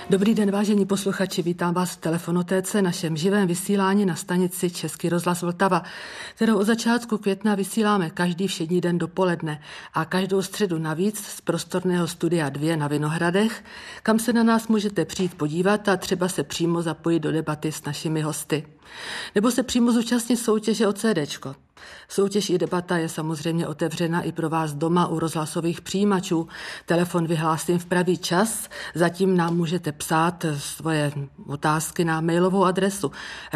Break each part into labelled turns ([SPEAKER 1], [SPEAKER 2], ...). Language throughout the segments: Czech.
[SPEAKER 1] Dobrý den, vážení posluchači, vítám vás v Telefonotéce, našem živém vysílání na stanici Český rozhlas Vltava, kterou od začátku května vysíláme každý všední den dopoledne a každou středu navíc z prostorného studia 2 na Vinohradech, kam se na nás můžete přijít podívat a třeba se přímo zapojit do debaty s našimi hosty. Nebo se přímo zúčastnit soutěže o CDčko. Soutěž i debata je samozřejmě otevřena i pro vás doma u rozhlasových přijímačů. Telefon vyhlásím v pravý čas, zatím nám můžete psát svoje otázky na mailovou adresu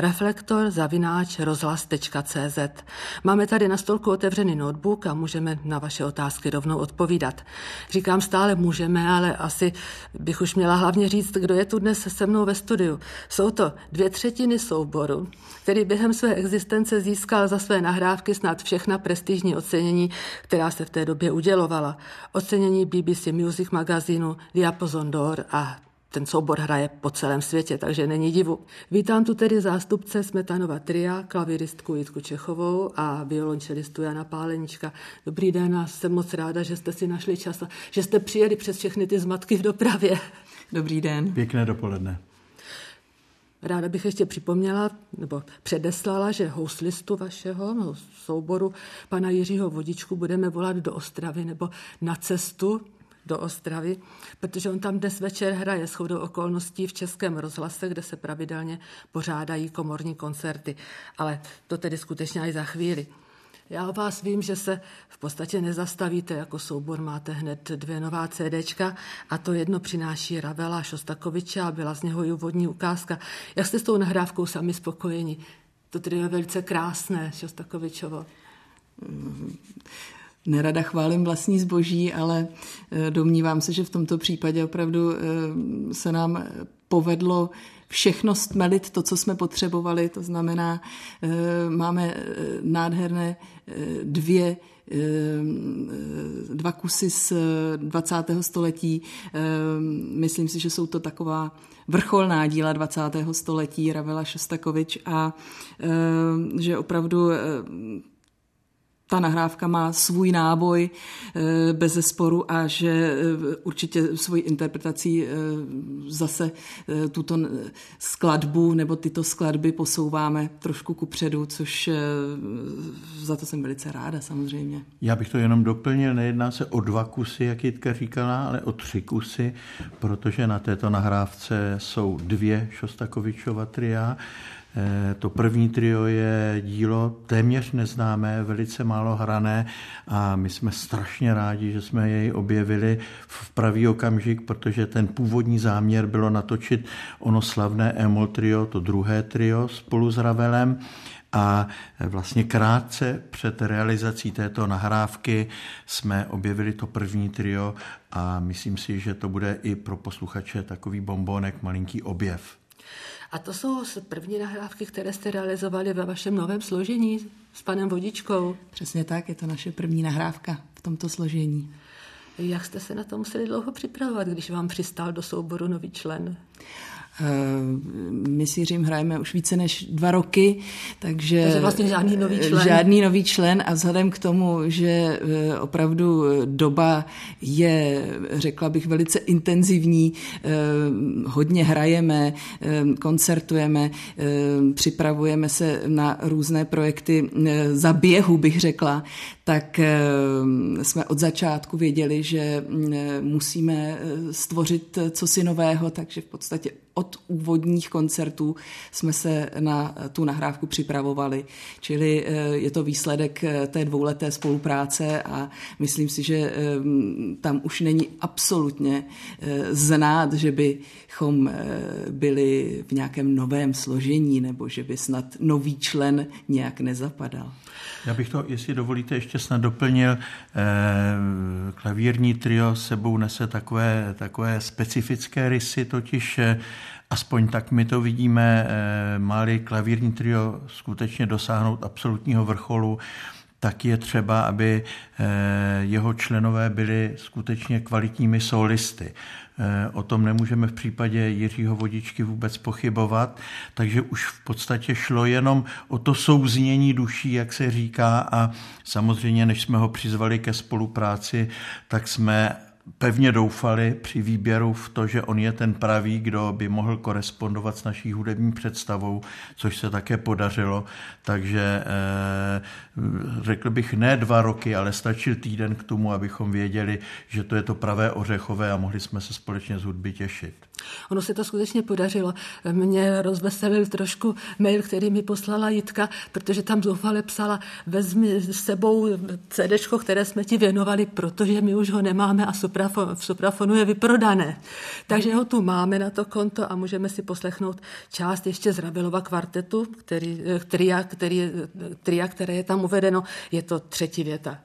[SPEAKER 1] reflektor@rozhlas.cz. Máme tady na stolku otevřený notebook a můžeme na vaše otázky rovnou odpovídat. Říkám stále můžeme, ale asi bych už měla hlavně říct, kdo je tu dnes se mnou ve studiu. Jsou to 2/3 souboru, který během své existence získal za své nahrávky snad všechna prestižní ocenění, která se v té době udělovala. Ocenění BBC Music magazínu, Diapason d'Or a ten soubor hraje po celém světě, takže není divu. Vítám tu tedy zástupce Smetanova tria, klaviristku Jitku Čechovou a violončelistu Jana Pálenička. Dobrý den a jsem moc ráda, že jste si našli čas a že jste přijeli přes všechny ty zmatky v dopravě.
[SPEAKER 2] Dobrý den.
[SPEAKER 3] Pěkné dopoledne.
[SPEAKER 1] Ráda bych ještě připomněla, nebo předeslala, že houslistu vašeho souboru, pana Jiřího Vodičku, budeme volat do Ostravy nebo na cestu do Ostravy, protože on tam dnes večer hraje shodou okolností v Českém rozhlase, kde se pravidelně pořádají komorní koncerty. Ale to tedy skutečně až za chvíli. Já o vás vím, že se v podstatě nezastavíte, jako soubor máte hned 2 nová CDčka a to jedno přináší Ravela Šostakoviče a byla z něho i úvodní ukázka. Jak jste s tou nahrávkou sami spokojeni? To tedy je velice krásné, Šostakovičovo.
[SPEAKER 2] Nerada chválím vlastní zboží, ale domnívám se, že v tomto případě opravdu se nám povedlo všechno stmelit to, co jsme potřebovali. To znamená, máme nádherné dva kusy z 20. století. Myslím si, že jsou to taková vrcholná díla 20. století, Ravela Šostakovič, a že opravdu ta nahrávka má svůj náboj bezesporu a že určitě svojí interpretací zase tuto skladbu nebo tyto skladby posouváme trošku kupředu, což za to jsem velice ráda samozřejmě.
[SPEAKER 3] Já bych to jenom doplnil, nejedná se o 2 kusy, jak Jitka říkala, ale o 3 kusy, protože na této nahrávce jsou 2 Šostakovičova tria. To první trio je dílo téměř neznámé, velice málo hrané a my jsme strašně rádi, že jsme jej objevili v pravý okamžik, protože ten původní záměr bylo natočit ono slavné E-moll trio, to druhé trio spolu s Ravelem. A vlastně krátce před realizací této nahrávky jsme objevili to první trio a myslím si, že to bude i pro posluchače takový bonbonek, malinký objev.
[SPEAKER 1] A to jsou první nahrávky, které jste realizovali ve vašem novém složení s panem Vodičkou.
[SPEAKER 2] Přesně tak, je to naše první nahrávka v tomto složení.
[SPEAKER 1] Jak jste se na to museli dlouho připravovat, když vám přistál do souboru nový člen?
[SPEAKER 2] My s Jiřím hrajeme už více než 2 roky, takže
[SPEAKER 1] vlastně žádný nový člen.
[SPEAKER 2] Žádný nový člen a vzhledem k tomu, že opravdu doba je, řekla bych, velice intenzivní, hodně hrajeme, koncertujeme, připravujeme se na různé projekty za běhu, bych řekla, tak jsme od začátku věděli, že musíme stvořit cosi nového, takže v podstatě od úvodních koncertů jsme se na tu nahrávku připravovali. Čili je to výsledek té 2leté spolupráce a myslím si, že tam už není absolutně znát, že bychom byli v nějakém novém složení nebo že by snad nový člen nějak nezapadal.
[SPEAKER 3] Já bych to, jestli dovolíte, ještě snad doplnil. Klavírní trio sebou nese takové specifické rysy, totiž aspoň tak my to vidíme, má-li klavírní trio skutečně dosáhnout absolutního vrcholu, tak je třeba, aby jeho členové byli skutečně kvalitními solisty. O tom nemůžeme v případě Jiřího Vodičky vůbec pochybovat, takže už v podstatě šlo jenom o to souznění duší, jak se říká, a samozřejmě, než jsme ho přizvali ke spolupráci, tak jsme pevně doufali při výběru v to, že on je ten pravý, kdo by mohl korespondovat s naší hudební představou, což se také podařilo. Takže řekl bych ne 2 roky, ale stačil týden k tomu, abychom věděli, že to je to pravé ořechové a mohli jsme se společně z hudby těšit.
[SPEAKER 1] Ono se to skutečně podařilo. Mě rozveselil trošku mail, který mi poslala Jitka, protože tam zoufale psala: vezmi s sebou CDčko, které jsme ti věnovali, protože my už ho nemáme a v Suprafonu je vyprodané. Takže ho tu máme na to konto a můžeme si poslechnout část ještě z Ravelova kvartetu, které je tam uvedeno. Je to 3. věta.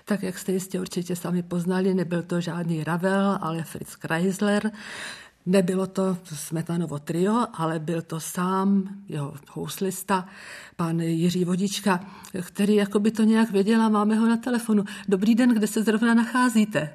[SPEAKER 1] Tak jak jste jistě určitě sami poznali, nebyl to žádný Ravel, ale Fritz Kreisler. Nebylo to Smetanovo trio, ale byl to sám jeho houslista, pan Jiří Vodička, který jako by to nějak věděl a máme ho na telefonu. Dobrý den, kde se zrovna nacházíte?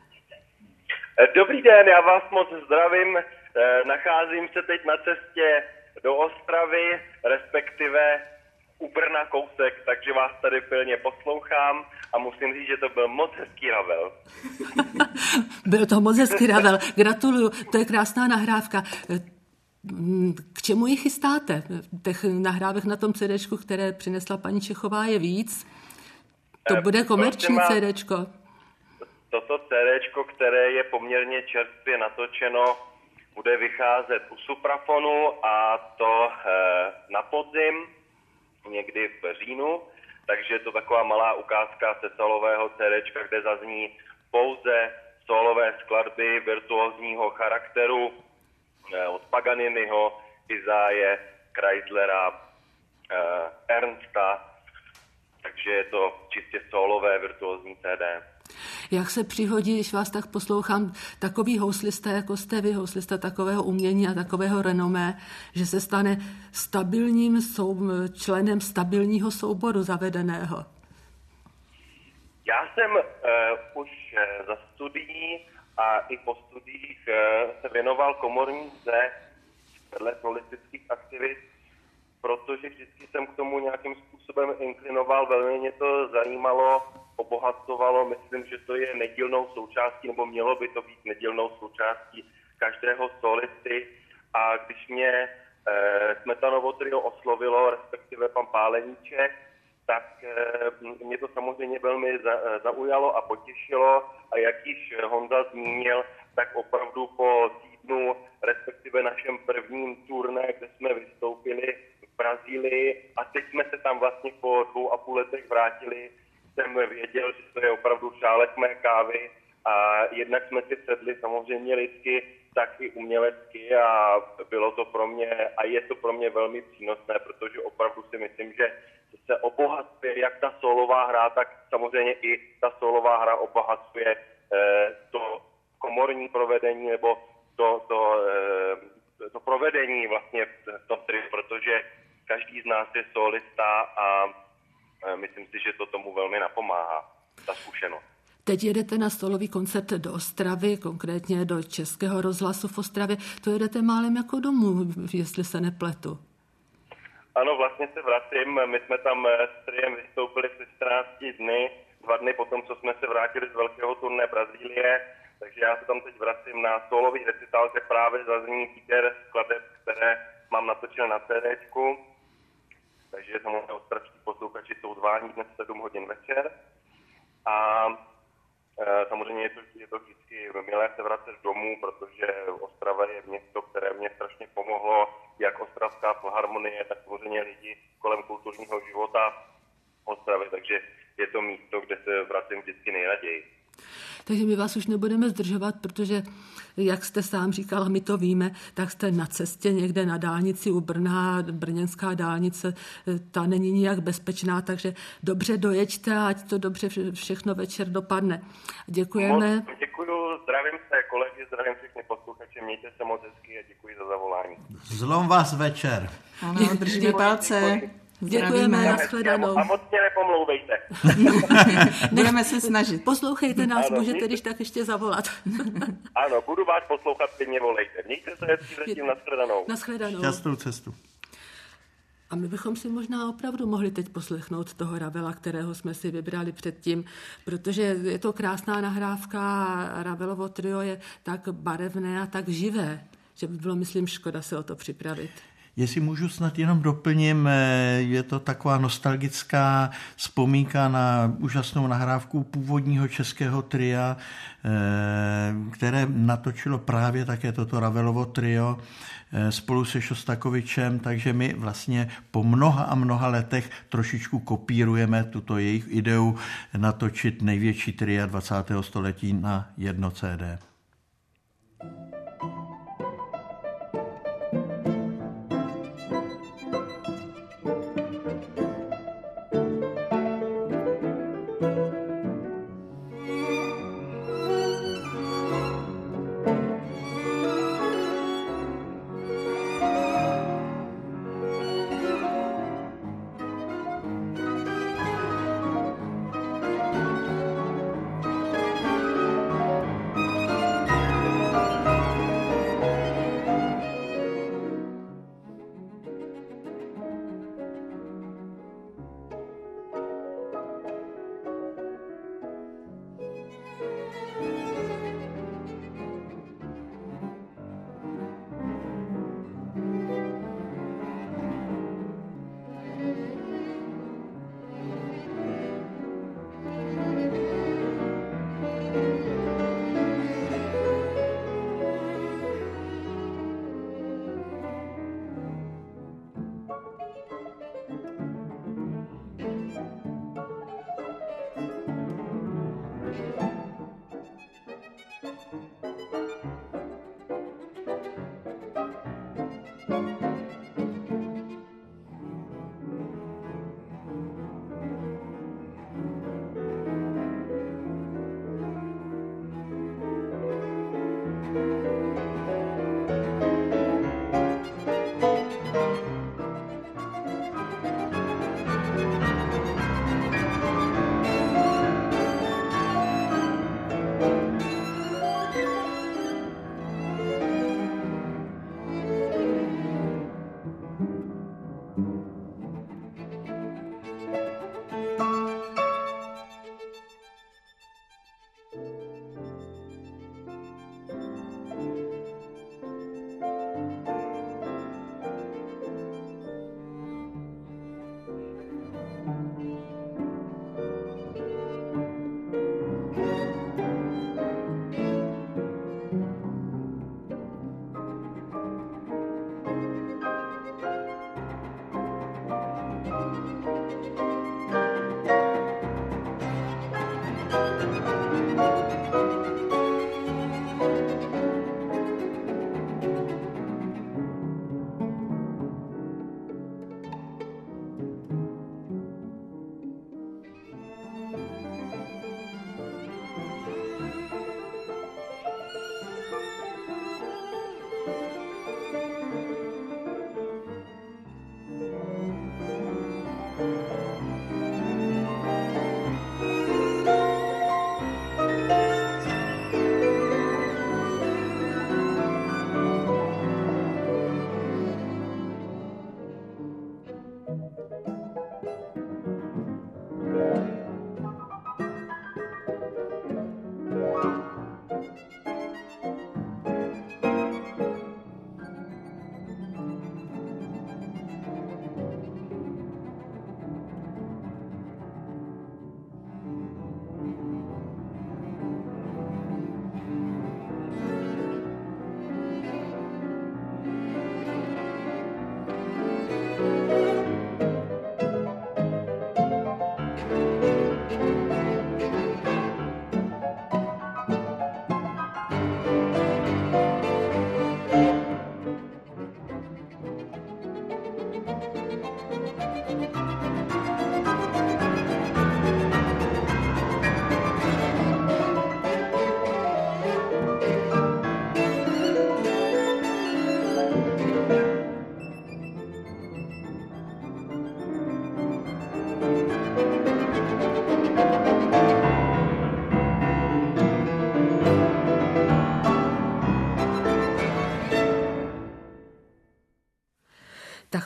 [SPEAKER 4] Dobrý den, já vás moc zdravím. Nacházím se teď na cestě do Ostravy, respektive u Brna kousek, takže vás tady pilně poslouchám a musím říct, že to byl moc hezký Ravel.
[SPEAKER 1] Byl to moc hezký Ravel, gratuluju, to je krásná nahrávka. K čemu ji chystáte? Těch nahrávek na tom CDčku, které přinesla paní Čechová, je víc? To bude komerční CDčko?
[SPEAKER 4] Toto CDčko, které je poměrně čerstvě natočeno, bude vycházet u Suprafonu a to na podzim, někdy v říjnu, takže je to taková malá ukázka sesalového CDčka, kde zazní pouze solové skladby virtuózního charakteru od Paganiniho, Izáje, Kreislera, Ernsta, takže je to čistě solové virtuózní CD.
[SPEAKER 1] Jak se přihodí, když vás tak poslouchám, takový houslista, jako jste vy, houslista takového umění a takového renomé, že se stane stabilním členem stabilního souboru zavedeného?
[SPEAKER 4] Já jsem už za studií a i po studiích se věnoval komorní hře vedle politických aktivit, protože vždycky jsem k tomu nějakým způsobem inklinoval, velmi mě to zajímalo, obohacovalo, myslím, že to je nedílnou součástí, nebo mělo by to být nedílnou součástí každého solisty. A když mě Smetanovo trio oslovilo, respektive pan Páleníček, tak mě to samozřejmě velmi zaujalo a potěšilo. A jak již Honza zmínil, tak opravdu po týdnu, respektive našem prvním turné, kde jsme vystoupili v Brazílii a teď jsme se tam vlastně po 2,5 letech vrátili, jsem věděl, že to je opravdu šálek mé kávy a jednak jsme si sedli samozřejmě lidsky, tak i umělecky a bylo to pro mě a je to pro mě velmi přínosné, protože opravdu si myslím, že se obohacuje jak ta solová hra, tak samozřejmě i ta solová hra obohacuje to komorní provedení nebo to provedení vlastně v tom triu, protože každý z nás je solista a myslím si, že to tomu velmi napomáhá, ta zkušenost.
[SPEAKER 1] Teď jedete na solový koncert do Ostravy, konkrétně do Českého rozhlasu v Ostravě. To jedete málem jako domů, jestli se nepletu.
[SPEAKER 4] Ano, vlastně se vracím. My jsme tam s triem vystoupili před 14 dny, 2 dny potom, co jsme se vrátili z velkého turné Brazílie. Takže já se tam teď vracím na solový recital, kde právě zazní výběr skladeb, které mám natočené na CDčku. Takže samozřejmě ostravští posluchači jsou zváni dnes 7 hodin večer. A samozřejmě je to vždycky milé se vracet domů, protože Ostrava je město, které mě strašně pomohlo, jak Ostravská filharmonie, tak samozřejmě lidi kolem kulturního života Ostravy, takže je to místo, kde se vracím vždycky nejraději.
[SPEAKER 1] Takže my vás už nebudeme zdržovat, protože, jak jste sám říkal, a my to víme, tak jste na cestě někde na dálnici u Brna, brněnská dálnice, ta není nijak bezpečná, takže dobře dojeďte a ať to dobře všechno večer dopadne. Děkujeme.
[SPEAKER 4] Moc děkuju, zdravím se kolegy, zdravím všechny posluchače, mějte se moc hezky a děkuji za zavolání.
[SPEAKER 3] Zlom vás večer.
[SPEAKER 2] Ano, držíme palce.
[SPEAKER 1] Děkujeme, nashledanou.
[SPEAKER 4] A moc mě nepomlouvejte.
[SPEAKER 2] Budeme se snažit.
[SPEAKER 1] Poslouchejte nás, můžete když tak ještě zavolat.
[SPEAKER 4] Ano, budu vás poslouchat, klidně volejte. Mějte se hezky zatím, nashledanou.
[SPEAKER 1] Nashledanou.
[SPEAKER 3] Šťastnou cestu.
[SPEAKER 1] A my bychom si možná opravdu mohli teď poslechnout toho Ravela, kterého jsme si vybrali předtím, protože je to krásná nahrávka a Ravelovo trio je tak barevné a tak živé, že by bylo, myslím, škoda se o to připravit.
[SPEAKER 3] Jestli můžu snad jenom doplním, je to taková nostalgická vzpomínka na úžasnou nahrávku původního českého tria, které natočilo právě také toto Ravelovo trio spolu se Šostakovičem, takže my vlastně po mnoha a mnoha letech trošičku kopírujeme tuto jejich ideu natočit největší tria 20. století na jedno CD.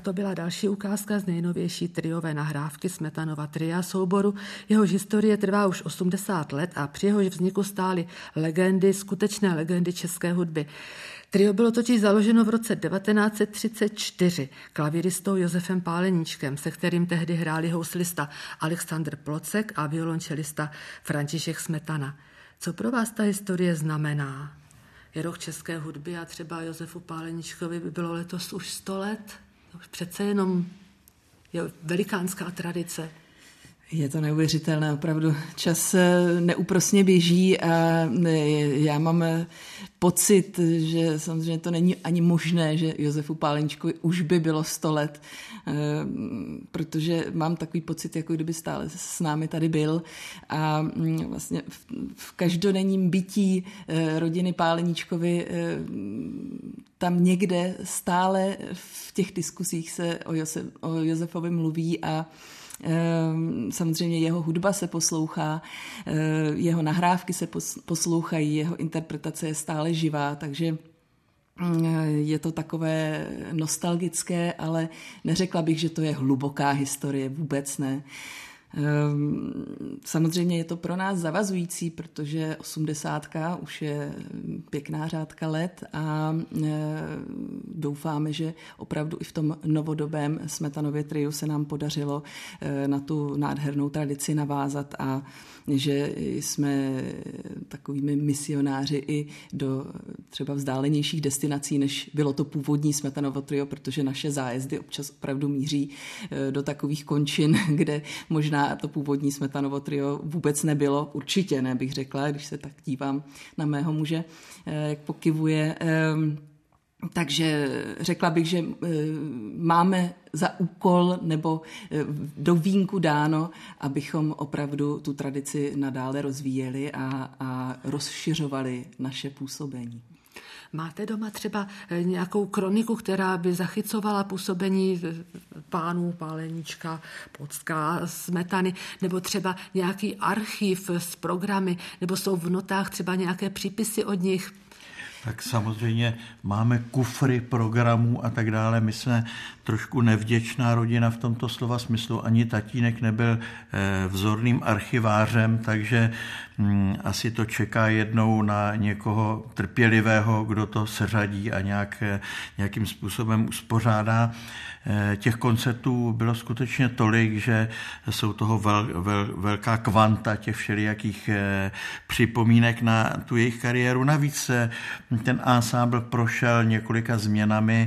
[SPEAKER 1] Tak to byla další ukázka z nejnovější triové nahrávky Smetanova tria souboru. Jehož historie trvá už 80 let a při jehož vzniku stály legendy, skutečné legendy české hudby. Trio bylo totiž založeno v roce 1934 klavíristou Josefem Páleníčkem, se kterým tehdy hráli houslista Alexandr Plocek a violončelista František Smetana. Co pro vás ta historie znamená? Je rok české hudby a třeba Josefu Páleníčkovi by bylo letos už 100 let? To už přece jenom je velikánská tradice.
[SPEAKER 2] Je to neuvěřitelné, opravdu čas neúprosně běží a já mám pocit, že samozřejmě to není ani možné, že Josefu Páleníčkovi už by bylo 100 let, protože mám takový pocit, jako kdyby stále s námi tady byl a vlastně v každodenním bytí rodiny Páleníčkovi tam někde stále v těch diskusích se o Josefovi mluví a samozřejmě jeho hudba se poslouchá, jeho nahrávky se poslouchají, jeho interpretace je stále živá, takže je to takové nostalgické, ale neřekla bych, že to je hluboká historie, vůbec ne. Samozřejmě je to pro nás zavazující, protože 80 už je pěkná řádka let a doufáme, že opravdu i v tom novodobém Smetanově triu se nám podařilo na tu nádhernou tradici navázat a že jsme takovými misionáři i do třeba vzdálenějších destinací, než bylo to původní Smetanovo trio, protože naše zájezdy občas opravdu míří do takových končin, kde možná to původní Smetanovo trio vůbec nebylo. Určitě ne, bych řekla, když se tak dívám na mého muže, jak pokyvuje. Takže řekla bych, že máme za úkol nebo do vínku dáno, abychom opravdu tu tradici nadále rozvíjeli a rozšiřovali naše působení.
[SPEAKER 1] Máte doma třeba nějakou kroniku, která by zachycovala působení pánů Páleníčka, Plocka, Smetany, nebo třeba nějaký archiv s programy, nebo jsou v notách třeba nějaké přípisy od nich?
[SPEAKER 3] Tak samozřejmě máme kufry programů a tak dále. My jsme trošku nevděčná rodina v tomto slova smyslu. Ani tatínek nebyl vzorným archivářem, takže asi to čeká jednou na někoho trpělivého, kdo to seřadí a nějakým způsobem uspořádá. Těch koncertů bylo skutečně tolik, že jsou toho velká kvanta těch všelijakých připomínek na tu jejich kariéru. Navíc ten ensemble prošel několika změnami.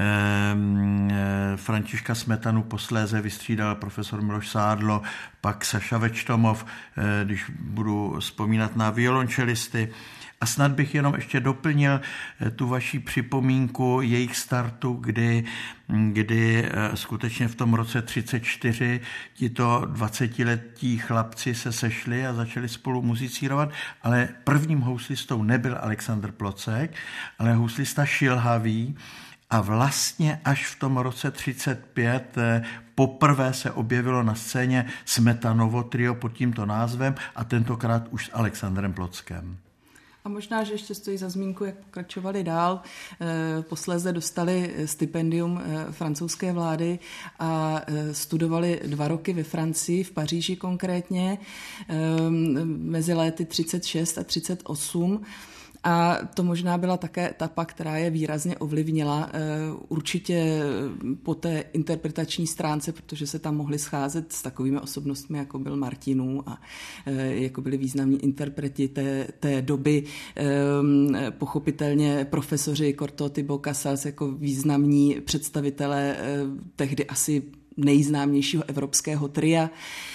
[SPEAKER 3] Františka Smetanu posléze vystřídal profesor Miloš Sádlo, pak Saša Večtomov, když budu vzpomínat na violončelisty. A snad bych jenom ještě doplnil tu vaši připomínku jejich startu, kdy skutečně v tom roce 1934 tito 20letí chlapci se sešli a začali spolu muzicírovat, ale prvním houslistou nebyl Alexandr Plocek, ale houslista Šilhavý. A vlastně až v tom roce 1935 poprvé se objevilo na scéně Smetanovo trio pod tímto názvem a tentokrát už s Alexandrem Plockem.
[SPEAKER 2] A možná, že ještě stojí za zmínku, jak pokračovali dál. Posléze dostali stipendium francouzské vlády a studovali 2 roky ve Francii, v Paříži konkrétně, mezi léty 36 a 38. A to možná byla také etapa, která je výrazně ovlivnila určitě po té interpretační stránce, protože se tam mohli scházet s takovými osobnostmi, jako byl Martinů a jako byli významní interpreti té doby. Pochopitelně profesoři Cortot, Casals jako významní představitelé tehdy asi nejznámějšího evropského tria.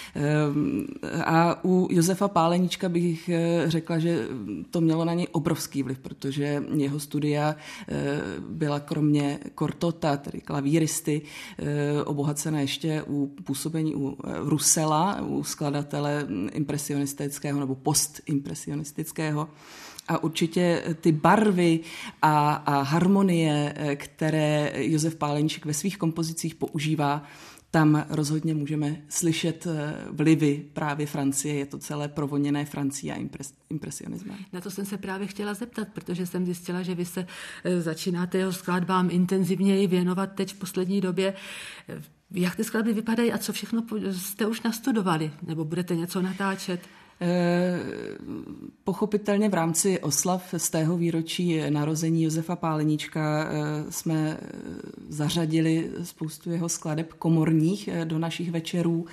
[SPEAKER 2] A u Josefa Páleníčka bych řekla, že to mělo na něj obrovský vliv, protože jeho studia byla kromě Cortota, tedy klavíristy, obohacena ještě u působení u Roussela, u skladatele impresionistického nebo postimpresionistického. A určitě ty barvy a harmonie, které Josef Páleníček ve svých kompozicích používá, tam rozhodně můžeme slyšet vlivy právě Francie, je to celé provoněné Francií a impresionismem.
[SPEAKER 1] Na to jsem se právě chtěla zeptat, protože jsem zjistila, že vy se začínáte jeho skladbám intenzivněji věnovat teď v poslední době. Jak ty skladby vypadají a co všechno jste už nastudovali? Nebo budete něco natáčet?
[SPEAKER 2] Pochopitelně v rámci oslav z tého výročí narození Josefa Páleníčka jsme zařadili spoustu jeho skladeb komorních do našich večerů.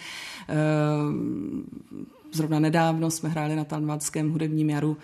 [SPEAKER 2] Zrovna nedávno jsme hráli na Talmadském hudebním jaru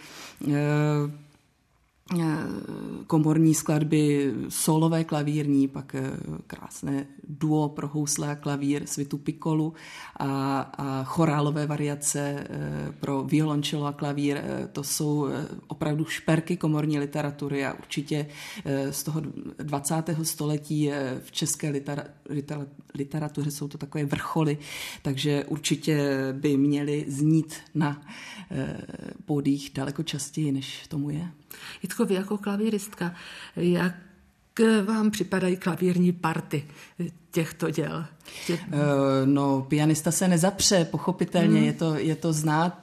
[SPEAKER 2] komorní skladby, solové klavírní, pak krásné duo pro housle a klavír, svitu Piccolu a chorálové variace pro violoncello a klavír. To jsou opravdu šperky komorní literatury a určitě z toho 20. století v české literatuře jsou to takové vrcholy, takže určitě by měly znít na pódiích daleko častěji, než tomu je.
[SPEAKER 1] Jitko, vy jako klavíristka, jak vám připadají klavírní party těchto děl?
[SPEAKER 2] No, pianista se nezapře, pochopitelně, je to znát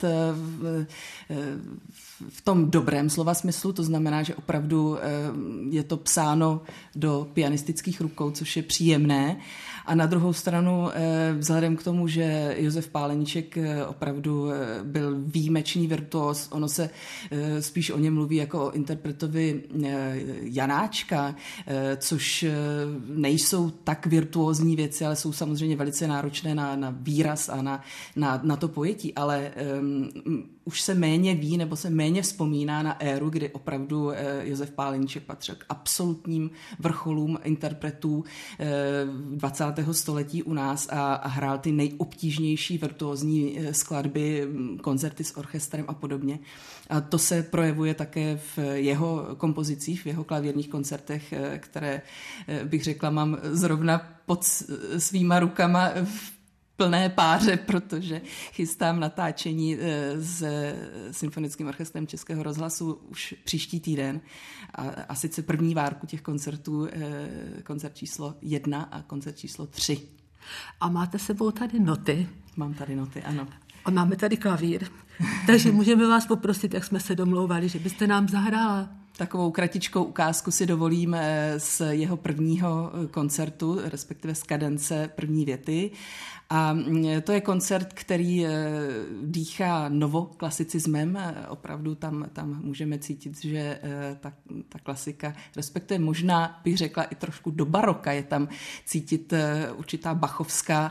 [SPEAKER 2] v tom dobrém slova smyslu, to znamená, že opravdu je to psáno do pianistických rukou, což je příjemné. A na druhou stranu, vzhledem k tomu, že Josef Páleníček opravdu byl výjimečný virtuos, ono se spíš o něm mluví jako o interpretovi Janáčka, což nejsou tak virtuózní věci, ale jsou samozřejmě velice náročné na výraz a na to pojetí, ale už se méně ví nebo se méně vzpomíná na éru, kdy opravdu Josef Páleníček patřil k absolutním vrcholům interpretů 20. století u nás a hrál ty nejobtížnější virtuózní skladby, koncerty s orchestrem a podobně. A to se projevuje také v jeho kompozicích, v jeho klavírních koncertech, které, bych řekla, mám zrovna pod svýma rukama v plné páře, protože chystám natáčení s Symfonickým orchestrem Českého rozhlasu už příští týden. A sice první várku těch koncertů, koncert číslo 1 a koncert číslo 3.
[SPEAKER 1] A máte sebou tady noty?
[SPEAKER 2] Mám tady noty, ano.
[SPEAKER 1] A máme tady klavír. Takže můžeme vás poprosit, jak jsme se domlouvali, že byste nám zahrála.
[SPEAKER 2] Takovou kratičkou ukázku si dovolím z jeho prvního koncertu, respektive z kadence první věty. A to je koncert, který dýchá novoklasicismem. Opravdu tam můžeme cítit, že ta klasika, respektive možná bych řekla i trošku do baroka, je tam cítit určitá bachovská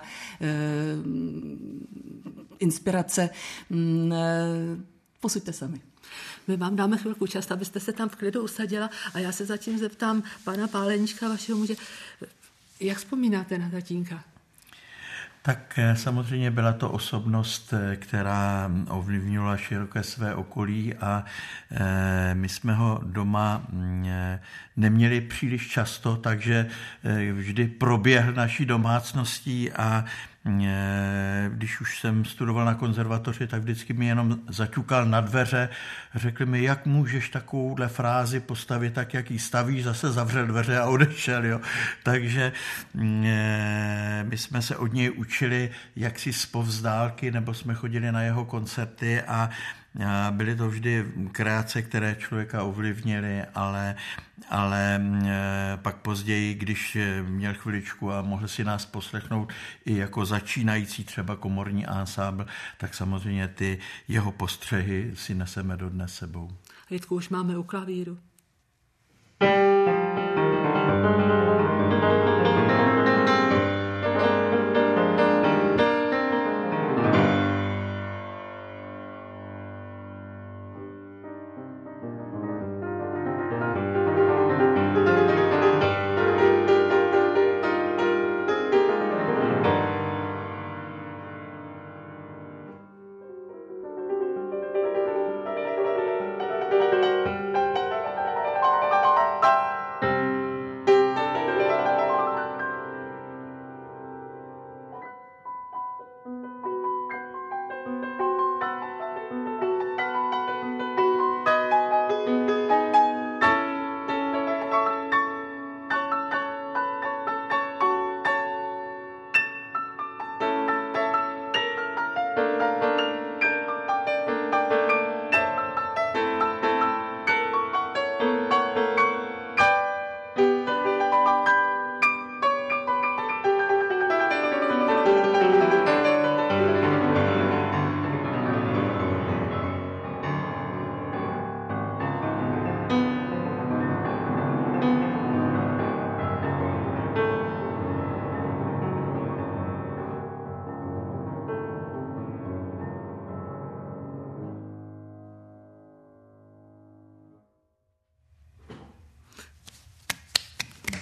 [SPEAKER 2] inspirace. Posuďte sami.
[SPEAKER 1] My vám dáme chvilku čas, abyste se tam v klidu usadila a já se zatím zeptám pana Páleníčka, vašeho muže, jak vzpomínáte na tatínka?
[SPEAKER 3] Tak samozřejmě byla to osobnost, která ovlivnila široké své okolí a my jsme ho doma neměli příliš často, takže vždy proběhl naší domácností a když už jsem studoval na konzervatoři, tak vždycky mi jenom zaťukal na dveře, řekl mi, jak můžeš takovouhle frázi postavit tak, jak ji stavíš, zase zavřel dveře a odešel. Jo. Takže my jsme se od něj učili jaksi zpovzdálky, nebo jsme chodili na jeho koncerty a byly to vždy kreace, které člověka ovlivnily, ale pak později, když měl chviličku a mohl si nás poslechnout i jako začínající třeba komorní ansábl, tak samozřejmě ty jeho postřehy si neseme dodnes sebou.
[SPEAKER 1] Jitku, už máme u klavíru.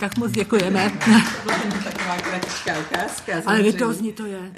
[SPEAKER 1] Tak moc děkujeme.
[SPEAKER 2] Taková kratičká ukázka.
[SPEAKER 1] Ale virtuózní to je.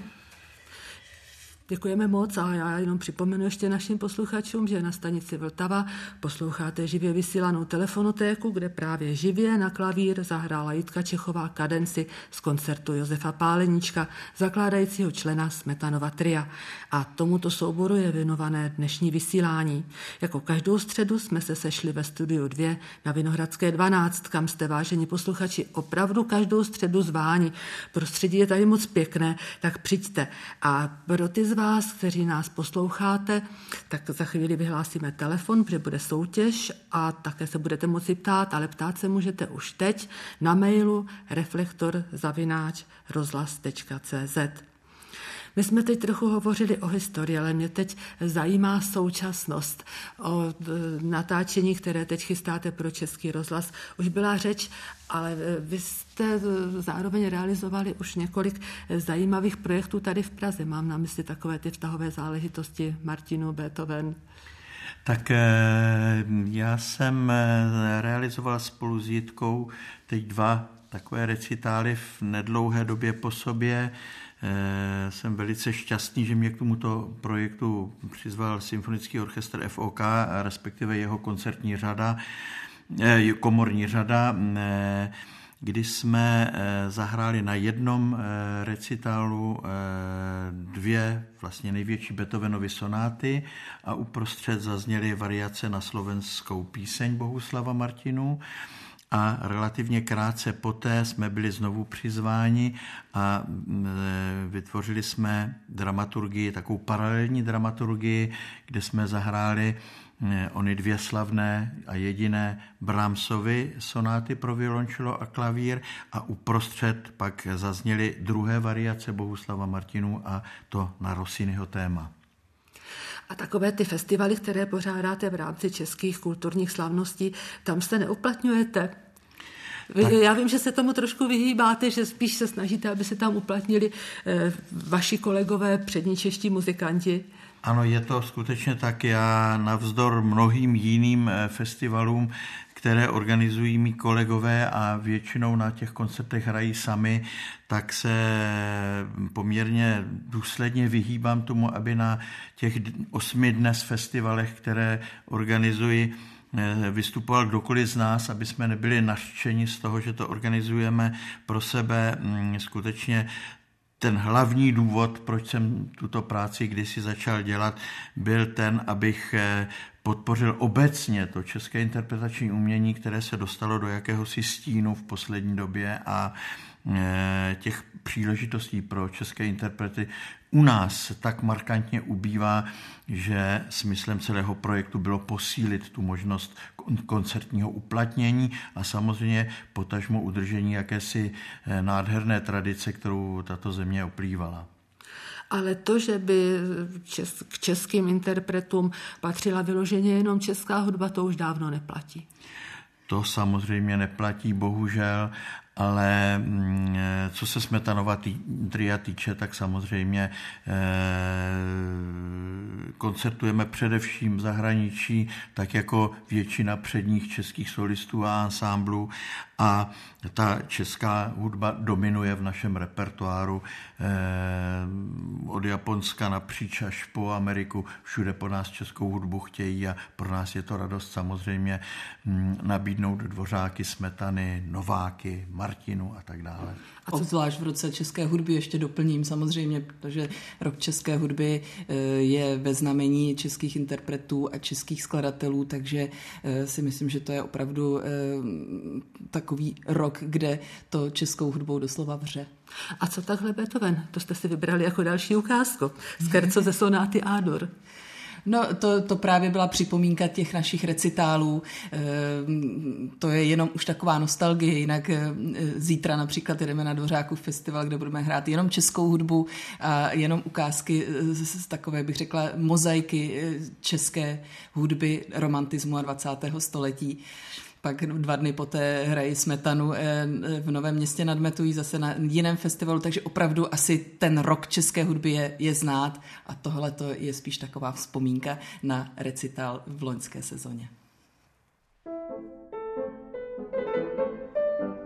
[SPEAKER 1] Děkujeme moc a já jenom připomenu ještě našim posluchačům, že na stanici Vltava posloucháte živě vysílanou telefonotéku, kde právě živě na klavír zahrála Jitka Čechová kadenci z koncertu Josefa Páleníčka, zakládajícího člena Smetanova tria. A tomuto souboru je věnované dnešní vysílání. Jako každou středu jsme se sešli ve studiu 2 na Vinohradské 12, kam jste, vážení posluchači, opravdu každou středu zváni. Prostředí je tady moc pěkné, tak přijďte. A pro ty z vás, kteří nás posloucháte, tak za chvíli vyhlásíme telefon, protože bude soutěž a také se budete moci ptát, ale ptát se můžete už teď na mailu reflektor@rozhlas.cz. My jsme teď trochu hovořili o historii, ale mě teď zajímá současnost. O natáčení, které teď chystáte pro Český rozhlas, už byla řeč, ale vy jste zároveň realizovali už několik zajímavých projektů tady v Praze. Mám na mysli takové ty vztahové záležitosti Martinu, Beethoven.
[SPEAKER 3] Tak já jsem realizoval spolu s Jitkou teď 2 takové recitály v nedlouhé době po sobě. Jsem velice šťastný, že mě k tomuto projektu přizval Symfonický orchestr FOK, respektive jeho koncertní řada, komorní řada, kdy jsme zahráli na jednom recitálu 2 vlastně největší Beethovenovy sonáty a uprostřed zazněly variace na slovenskou píseň Bohuslava Martinu. A relativně krátce poté jsme byli znovu přizváni a vytvořili jsme dramaturgii, takovou paralelní dramaturgii, kde jsme zahráli ony 2 slavné a jediné Brahmsovy sonáty pro violončelo a klavír a uprostřed pak zazněly druhé variace Bohuslava Martinu a to na Rossiniho téma.
[SPEAKER 1] A takové ty festivaly, které pořádáte v rámci českých kulturních slavností, tam se neuplatňujete? Já vím, že se tomu trošku vyhýbáte, že spíš se snažíte, aby se tam uplatnili vaši kolegové přední čeští muzikanti.
[SPEAKER 3] Ano, je to skutečně tak. Já navzdor mnohým jiným festivalům, které organizují mí kolegové a většinou na těch koncertech hrají sami, tak se poměrně důsledně vyhýbám tomu, aby na těch 8 dnes festivalech, které organizuji, vystupoval kdokoliv z nás, aby jsme nebyli nařčeni z toho, že to organizujeme pro sebe. Skutečně ten hlavní důvod, proč jsem tuto práci kdysi začal dělat, byl ten, abych podpořil obecně to české interpretační umění, které se dostalo do jakéhosi stínu v poslední době a těch příležitostí pro české interprety u nás tak markantně ubývá, že smyslem celého projektu bylo posílit tu možnost koncertního uplatnění a samozřejmě potažmo udržení jakési nádherné tradice, kterou tato země oplývala.
[SPEAKER 1] Ale to, že by k českým interpretům patřila vyloženě jenom česká hudba, to už dávno neplatí.
[SPEAKER 3] To samozřejmě neplatí, bohužel, ale co se Smetanova tria týče, tak samozřejmě koncertujeme především v zahraničí, tak jako většina předních českých solistů a ansámblů a ta česká hudba dominuje v našem repertoáru od Japonska napříč až po Ameriku. Všude po nás českou hudbu chtějí a pro nás je to radost samozřejmě nabídnout Dvořáky, Smetany, Nováky, Martinu a tak dále.
[SPEAKER 2] Obzvlášť v roce české hudby ještě doplním samozřejmě, protože rok české hudby je ve znamení českých interpretů a českých skladatelů, takže si myslím, že to je opravdu takový rok, kde to českou hudbou doslova vře.
[SPEAKER 1] A co takhle Beethoven? To jste si vybrali jako další ukázku. Scherzo ze sonáty A-dur.
[SPEAKER 2] No, to právě byla připomínka těch našich recitálů. To je jenom už taková nostalgie, jinak zítra například jdeme na Dvořákův festival, kde budeme hrát jenom českou hudbu a jenom ukázky z takové, bych řekla, mozaiky české hudby, romantismu a 20. století. Pak 2 dny poté hrají Smetanu v Novém Městě nad Metují zase na jiném festivalu, takže opravdu asi ten rok české hudby je znát a tohle to je spíš taková vzpomínka na recital v loňské sezóně.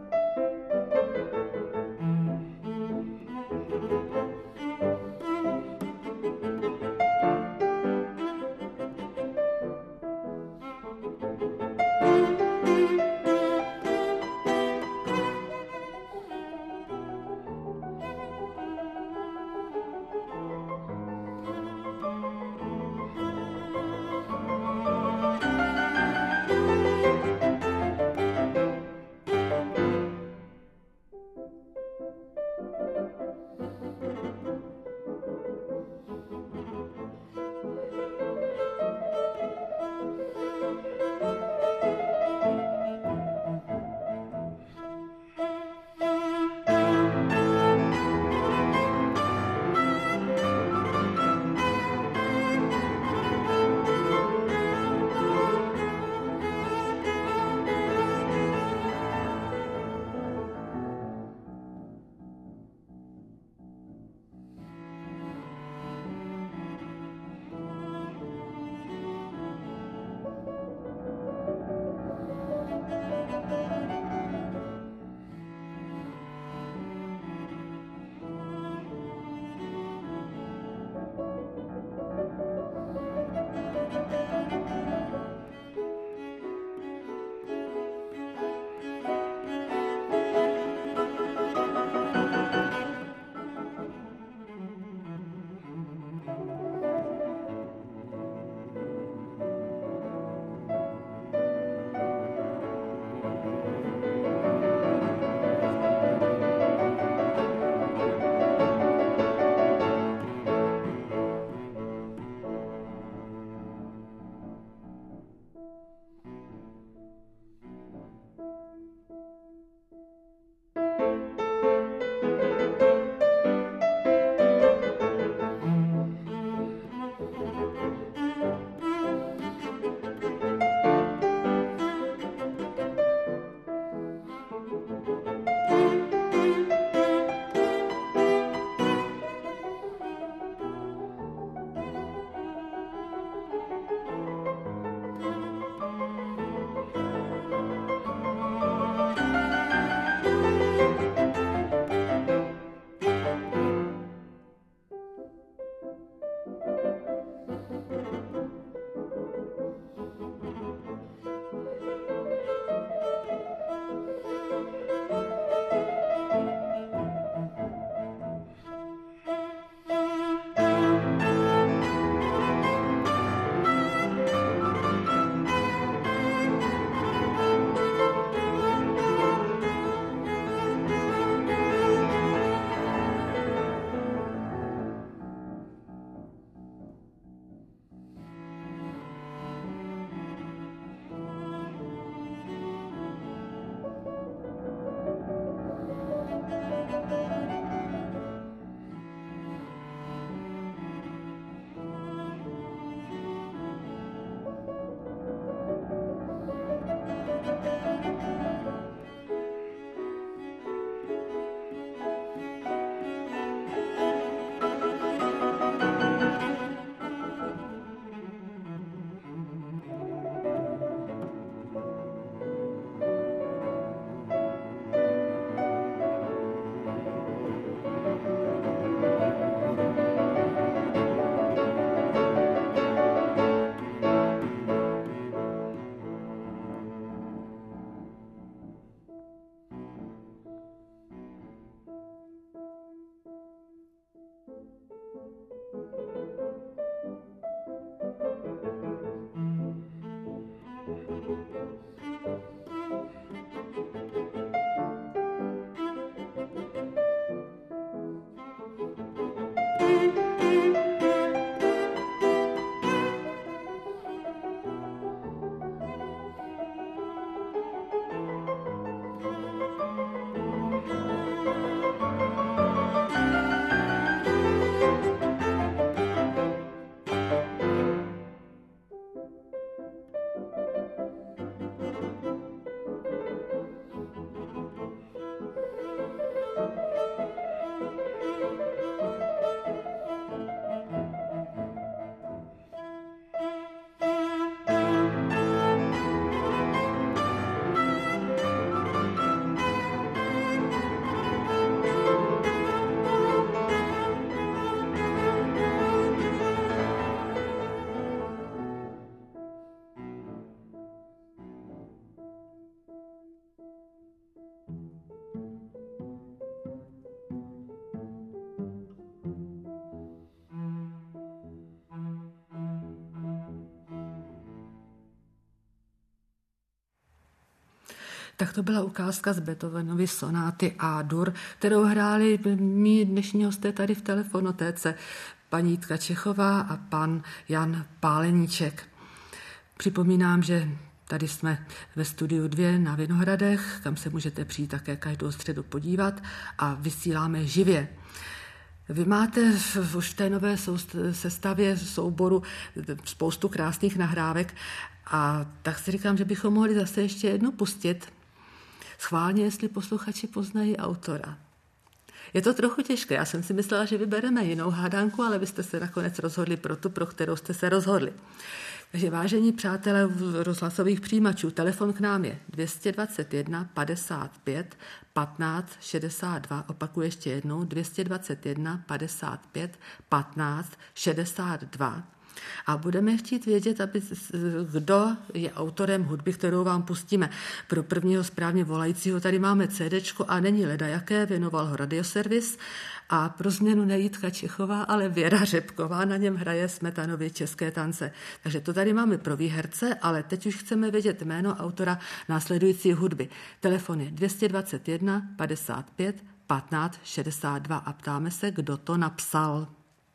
[SPEAKER 1] Tak to byla ukázka z Beethovenovy sonáty A-dur, kterou hráli mí dnešní hosté tady v telefonotéce, paní Jitka Čechová a pan Jan Páleníček. Připomínám, že tady jsme ve studiu 2 na Vinohradech, kam se můžete přijít také každou středu podívat a vysíláme živě. Vy máte už v té nové sestavě souboru spoustu krásných nahrávek a tak si říkám, že bychom mohli zase ještě jednu pustit. Schválně, jestli posluchači poznají autora. Je to trochu těžké, já jsem si myslela, že vybereme jinou hádanku, ale vy jste se nakonec rozhodli pro tu, pro kterou jste se rozhodli. Takže vážení přátelé rozhlasových přijímačů, telefon k nám je 221 55 15 62, opakuji ještě jednou, 221 55 15 62. A budeme chtít vědět, kdo je autorem hudby, kterou vám pustíme. Pro prvního správně volajícího tady máme CDčko a není ledajaké, věnoval ho Radioservis. A pro změnu ne Jitka Čechová, ale Věra Řepková, na něm hraje Smetanovy české tance. Takže to tady máme pro výherce, ale teď už chceme vědět jméno autora následující hudby. Telefon je 221 55 15 62 a ptáme se, kdo to napsal.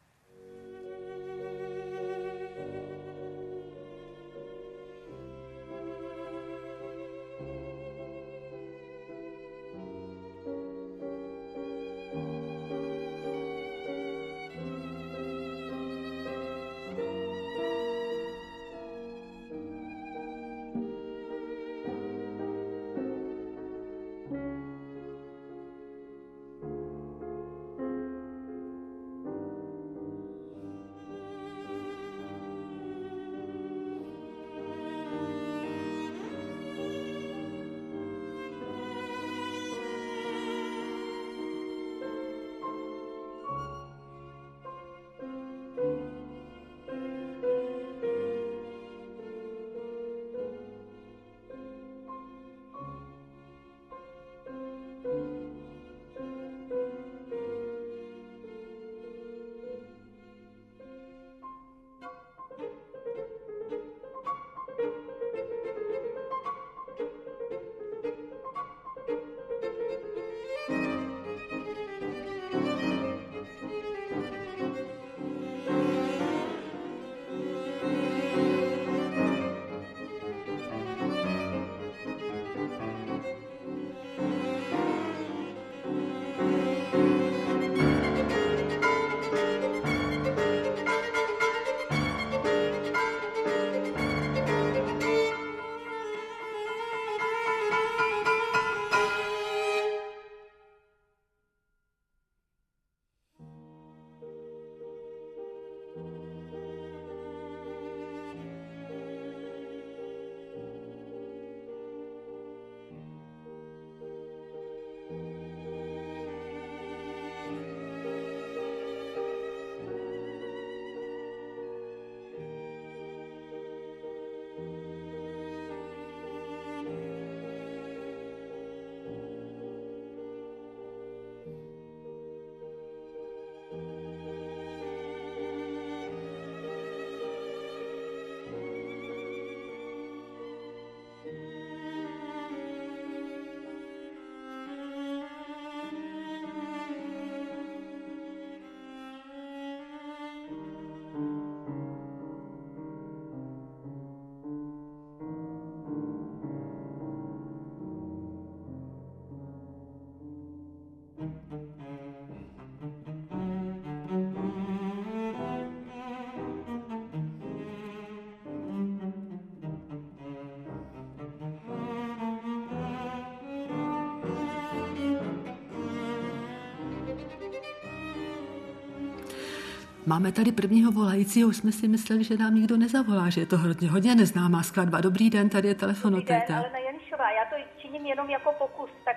[SPEAKER 1] Máme tady prvního volajícího, už jsme si mysleli, že nám nikdo nezavolá, že je to hodně neznámá skladba. Dobrý den, tady je telefonotéka.
[SPEAKER 5] Dobrý den, Alena Janišová, já to činím jenom jako pokus, tak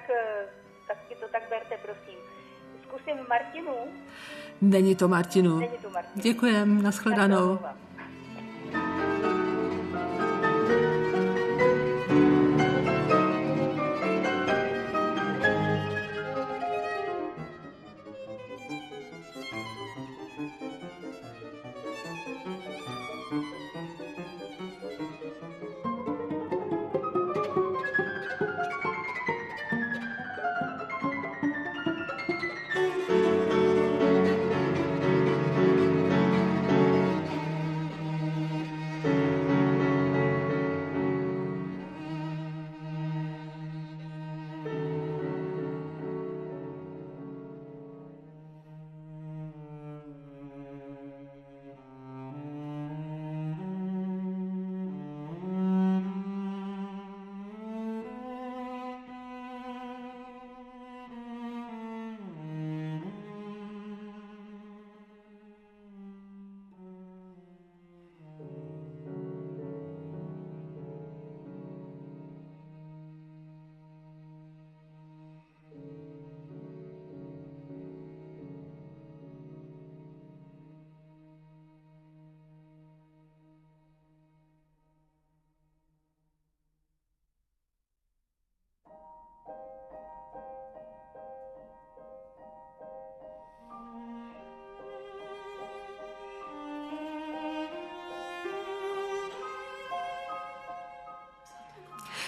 [SPEAKER 5] mi to tak berte, prosím. Zkusím Martinu.
[SPEAKER 1] Není to Martinu. Děkujem, nashledanou.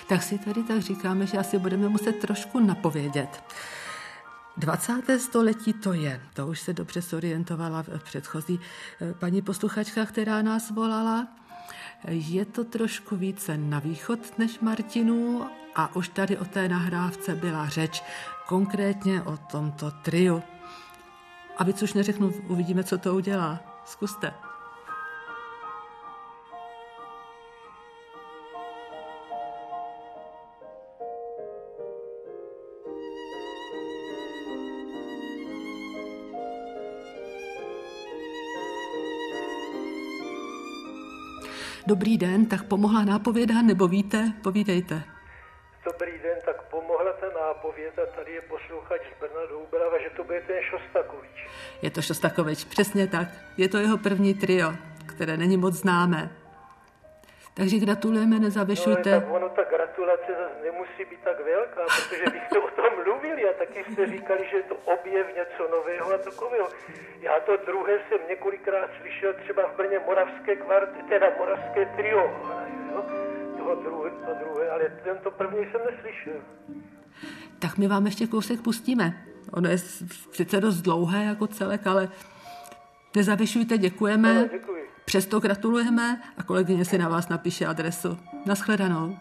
[SPEAKER 1] Tak si tady tak říkáme, že asi budeme muset trošku napovědět. 20. století to už se dobře zorientovala v předchozí paní posluchačka, která nás volala. Je to trošku více na východ než Martinů a už tady o té nahrávce byla řeč, konkrétně o tomto triu. A víc už neřeknu, uvidíme, co to udělá. Zkuste. Dobrý den, tak pomohla nápověda, nebo víte? Povídejte.
[SPEAKER 6] Dobrý den, tak pomohla ta nápověd a tady je posluchač z Brna do Úbrava, že to bude ten Šostakovič.
[SPEAKER 1] Je to Šostakovič, přesně tak. Je to jeho první trio, které není moc známé. Takže gratulujeme, nezavěšujte.
[SPEAKER 6] No, tak ono, ta gratulace zase nemusí být tak velká, protože vy jste o tom mluvili a taky jste říkali, že je to objev něco nového a takového. Já to druhé jsem několikrát slyšel třeba v Brně moravské kvarty, teda moravské trio, jo? To druhé, ale tento první jsem neslyšel.
[SPEAKER 1] Tak my vám ještě kousek pustíme. Ono je sice dost dlouhé jako celek, ale nezavěšujte, děkujeme.
[SPEAKER 6] Ano, děkuji.
[SPEAKER 1] Přesto gratulujeme a kolegyně si na vás napíše adresu. Naschledanou.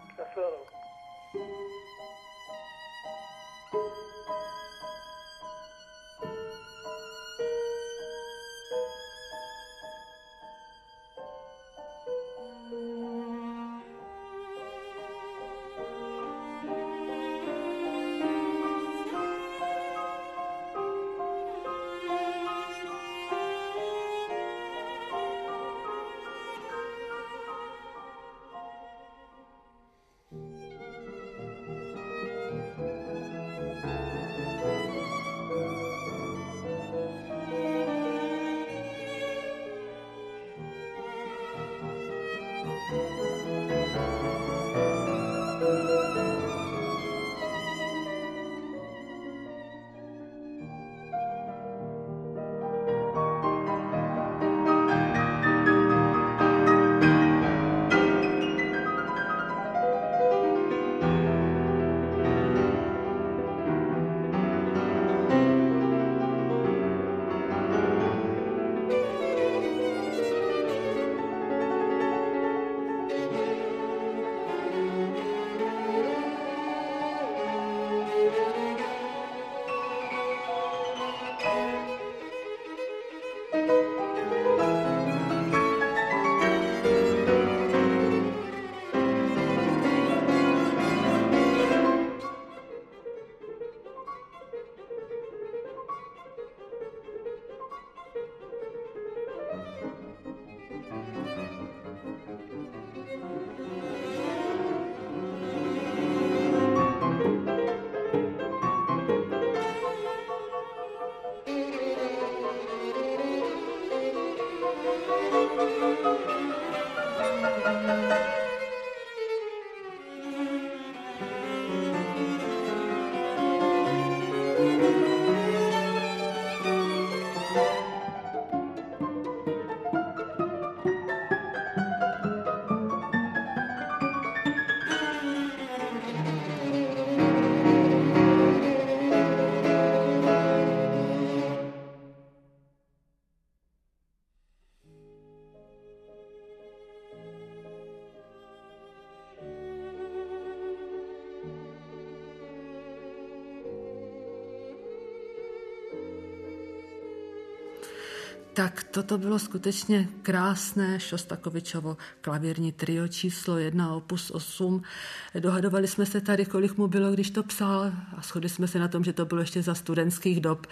[SPEAKER 1] Tak toto bylo skutečně krásné Šostakovičovo klavírní trio číslo 1 opus 8. Dohadovali jsme se tady, kolik mu bylo, když to psal a shodli jsme se na tom, že to bylo ještě za studentských dob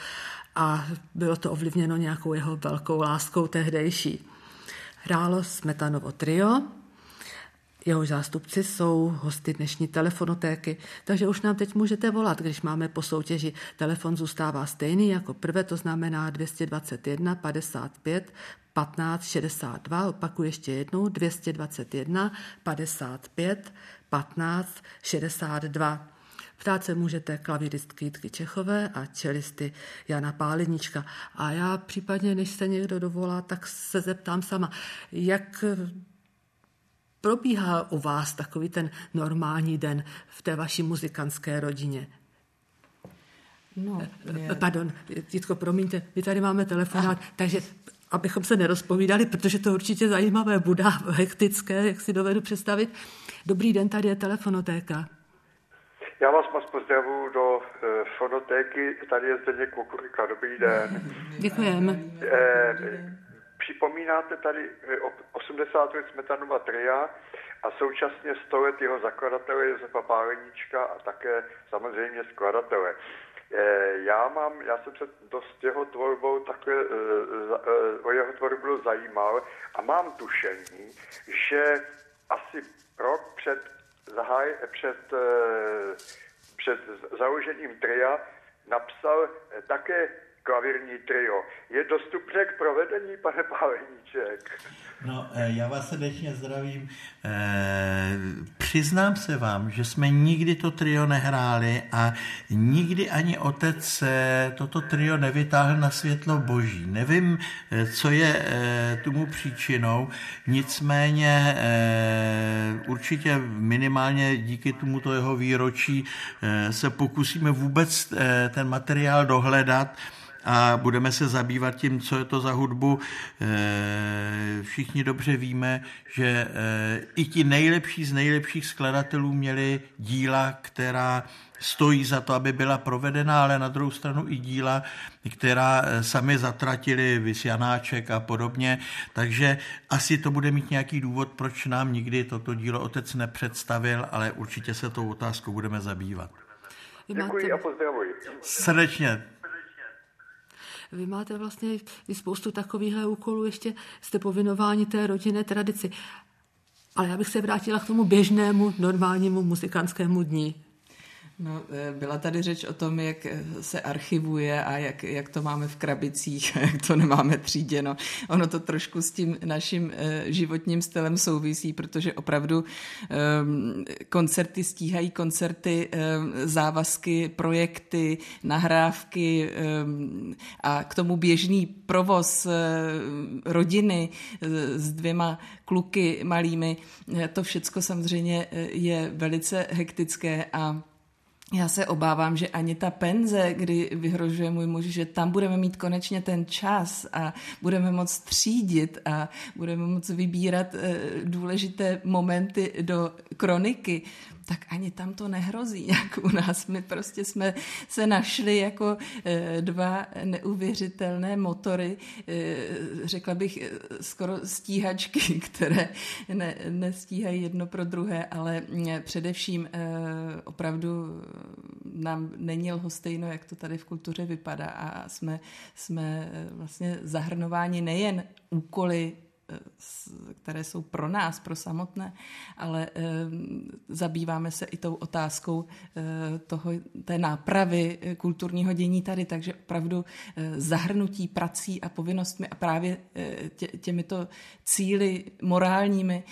[SPEAKER 1] a bylo to ovlivněno nějakou jeho velkou láskou tehdejší. Hrálo Smetanovo trio, jeho zástupci jsou hosty dnešní telefonotéky, takže už nám teď můžete volat, když máme po soutěži. Telefon zůstává stejný jako prvé, to znamená 221 55 15 62, opakuji ještě jednou, 221 55 15 62. Ptát se můžete klavíristky Jitky Čechové a čelisty Jana Pálenička. A já případně, než se někdo dovolá, tak se zeptám sama, jak probíhá u vás takový ten normální den v té vaší muzikantské rodině?
[SPEAKER 2] No,
[SPEAKER 1] Pardon, Jitko, promiňte, my tady máme telefonát, takže abychom se nerozpovídali, protože to určitě zajímavé bude, hektické, jak si dovedu představit. Dobrý den, tady je telefonotéka.
[SPEAKER 7] Já vás moc pozdravuju do fonotéky, tady je Zdeněk Kukurika, dobrý den.
[SPEAKER 1] Děkujeme.
[SPEAKER 7] Připomínáte tady 80 let Smetanova tria a současně 100 let jeho zakladatele Josefa Páleníčka a také samozřejmě skladatele. Já jsem se dost jeho tvorbou takhle o jeho tvorbu zajímal a mám tušení, že asi rok před založením tria napsal také klavírní trio. Je dostupné k provedení, pane Páleníček?
[SPEAKER 3] No, já vás srdečně zdravím. Přiznám se vám, že jsme nikdy to trio nehráli a nikdy ani otec toto trio nevytáhl na světlo boží. Nevím, co je tomu příčinou, nicméně určitě minimálně díky tomuto jeho výročí se pokusíme vůbec ten materiál dohledat a budeme se zabývat tím, co je to za hudbu. Všichni dobře víme, že i ti nejlepší z nejlepších skladatelů měli díla, která stojí za to, aby byla provedena, ale na druhou stranu i díla, která sami zatratili, vis Janáček a podobně. Takže asi to bude mít nějaký důvod, proč nám nikdy toto dílo otec nepředstavil, ale určitě se tou otázkou budeme zabývat.
[SPEAKER 7] Děkuji a pozdravuji.
[SPEAKER 3] Srdečně.
[SPEAKER 1] Vy máte vlastně i spoustu takovýchhle úkolů, ještě jste povinováni té rodinné tradici. Ale já bych se vrátila k tomu běžnému, normálnímu muzikantskému dní.
[SPEAKER 2] No, byla tady řeč o tom, jak se archivuje a jak to máme v krabicích, jak to nemáme tříděno. Ono to trošku s tím naším životním stylem souvisí, protože opravdu koncerty stíhají koncerty, závazky, projekty, nahrávky a k tomu běžný provoz rodiny s 2 kluky malými. To všecko samozřejmě je velice hektické a já se obávám, že ani ta penze, kdy vyhrožuje můj muž, že tam budeme mít konečně ten čas a budeme moct třídit a budeme moct vybírat důležité momenty do kroniky, tak ani tam to nehrozí, jak u nás. My prostě jsme se našli jako 2 neuvěřitelné motory, řekla bych skoro stíhačky, které nestíhají jedno pro druhé, ale především opravdu nám není lhostejno, jak to tady v kultuře vypadá a jsme vlastně zahrnováni nejen úkoly, které jsou pro nás, pro samotné, ale zabýváme se i tou otázkou té nápravy kulturního dění tady, takže opravdu zahrnutí prací a povinnostmi a právě těmito cíli morálními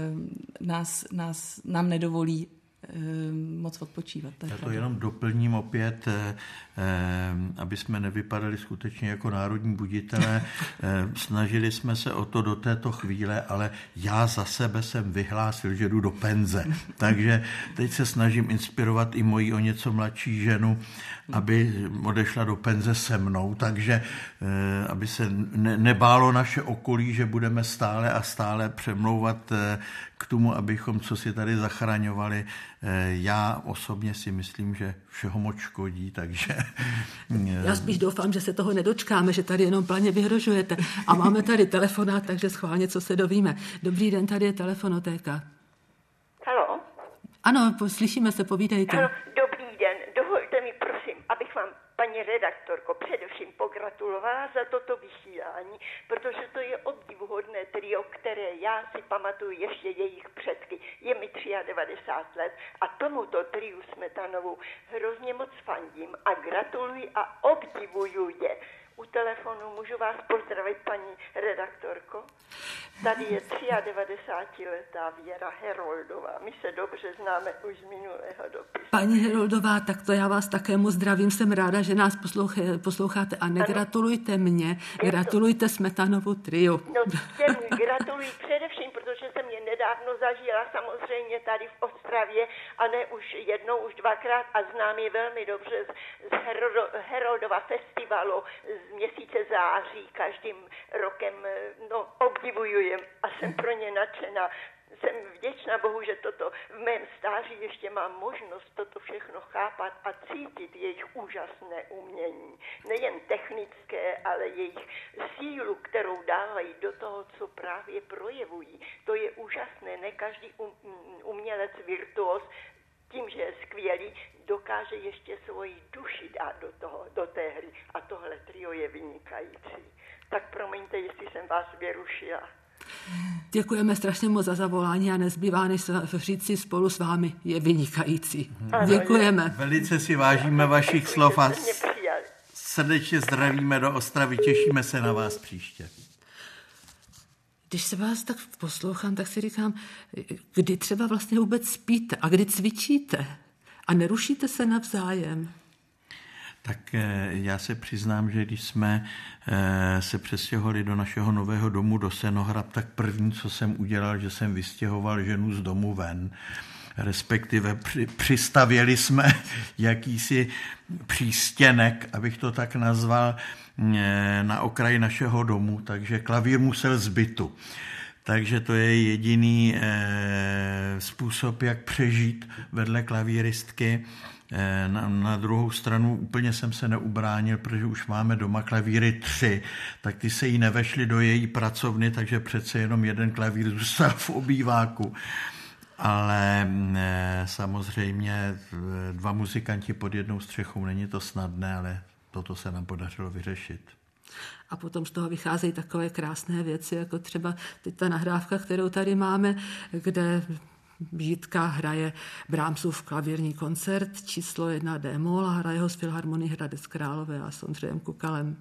[SPEAKER 2] nám nedovolí moc odpočívat.
[SPEAKER 3] Já to jenom doplním opět, aby jsme nevypadali skutečně jako národní buditelé. Snažili jsme se o to do této chvíle, ale já za sebe jsem vyhlásil, že jdu do penze. Takže teď se snažím inspirovat i moji o něco mladší ženu, aby odešla do penze se mnou, takže aby se nebálo naše okolí, že budeme stále a stále přemlouvat k tomu, abychom co si tady zachraňovali. Já osobně si myslím, že všeho moc škodí, takže...
[SPEAKER 1] Já spíš doufám, že se toho nedočkáme, že tady jenom planě vyhrožujete. A máme tady telefonát, takže schválně, co se dovíme. Dobrý den, tady je telefonotéka.
[SPEAKER 8] Haló?
[SPEAKER 1] Ano, slyšíme se, povídejte.
[SPEAKER 8] Haló, dobrý den. Dovolte mi, prosím, abych vám, paní redaktorko, především pogratulovala za toto vysílání, protože to je obdivuhodné trio, které já si pamatuju ještě jejich předky. Je mi 93 let a tomuto triu Smetanovu hrozně moc fandím a gratuluji a obdivuju je. u telefonu. Můžu vás pozdravit, paní redaktorko? Tady je 93letá Věra Heroldová. My se dobře známe už z minulého dopisu.
[SPEAKER 1] Paní Heroldová, tak to já vás také moc zdravím. Jsem ráda, že nás posloucháte a negratulujte mě, gratulujte Smetanovu triu.
[SPEAKER 8] No, těm gratuluji především, protože jsem je nedávno zažila samozřejmě tady v Ostravě a ne už jednou, už dvakrát a znám je velmi dobře z Heroldova festivalu z měsíce září každým rokem, no obdivuju je a jsem pro ně nadšená. Jsem vděčná Bohu, že toto v mém stáří ještě mám možnost toto všechno chápat a cítit jejich úžasné umění. Nejen technické, ale jejich sílu, kterou dávají do toho, co právě projevují. To je úžasné, ne každý umělec virtuos tím, že je skvělý, dokáže ještě svoji duši dát do té hry. A tohle trio je vynikající. Tak promiňte, jestli jsem vás vyrušila.
[SPEAKER 1] Děkujeme strašně moc za zavolání a nezbývá, než říct si spolu s vámi, je vynikající. Děkujeme.
[SPEAKER 3] Velice si vážíme vašich slov a srdečně zdravíme do Ostravy, těšíme se na vás příště.
[SPEAKER 1] Když se vás tak poslouchám, tak si říkám, kdy třeba vlastně vůbec spíte a kdy cvičíte a nerušíte se navzájem.
[SPEAKER 3] Tak já se přiznám, že když jsme se přestěhovali do našeho nového domu do Senohrab, tak první, co jsem udělal, že jsem vystěhoval ženu z domu ven. Respektive přistavěli jsme jakýsi přístěnek, abych to tak nazval, na okraji našeho domu, takže klavír musel z bytu. Takže to je jediný způsob, jak přežít vedle klavíristky. Na druhou stranu úplně jsem se neubránil, protože už máme doma klavíry 3, tak ty se jí nevešly do její pracovny, takže přece jenom jeden klavír zůstal v obýváku. Ale samozřejmě 2 muzikanti pod jednou střechou, není to snadné, ale toto se nám podařilo vyřešit.
[SPEAKER 1] A potom z toho vycházejí takové krásné věci, jako třeba teď ta nahrávka, kterou tady máme, kde Jitka hraje Brahmsův klavírní koncert číslo 1 D-moll a hraje ho z Filharmonie Hradec Králové a s Ondřejem Kukalem.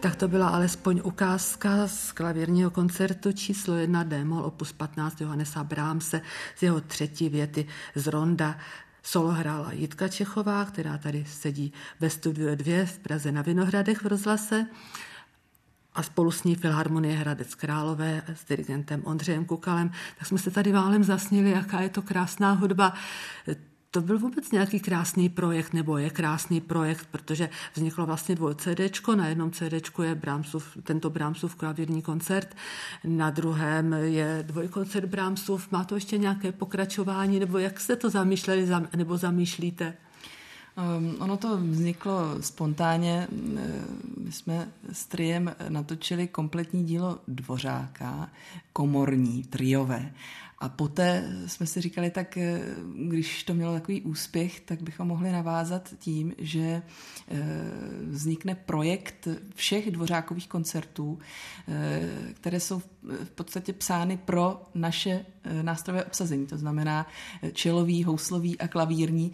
[SPEAKER 1] Tak to byla alespoň ukázka z klavírního koncertu číslo 1 D-moll opus 15 Johannesa Brahmse z jeho 3. věty z ronda. Solo hrála Jitka Čechová, která tady sedí ve studiu 2 v Praze na Vinohradech v rozhlase, a spolu s ní Filharmonie Hradec Králové s dirigentem Ondřejem Kukalem. Tak jsme se tady válem zasnili, jaká je to krásná hudba. To byl vůbec nějaký krásný projekt, nebo je krásný projekt, protože vzniklo vlastně 2 CDčko. Na jednom CDčku je tento Brahmsův klavírní koncert, na druhém je dvojkoncert Brahmsův. Má to ještě nějaké pokračování, nebo jak jste to zamýšleli, nebo zamýšlíte?
[SPEAKER 2] Ono to vzniklo spontánně. My jsme s triem natočili kompletní dílo Dvořáka, komorní, triové. A poté jsme si říkali, tak když to mělo takový úspěch, tak bychom mohli navázat tím, že vznikne projekt všech Dvořákových koncertů, které jsou v podstatě psány pro naše nástrojové obsazení, to znamená čelový, houslový a klavírní,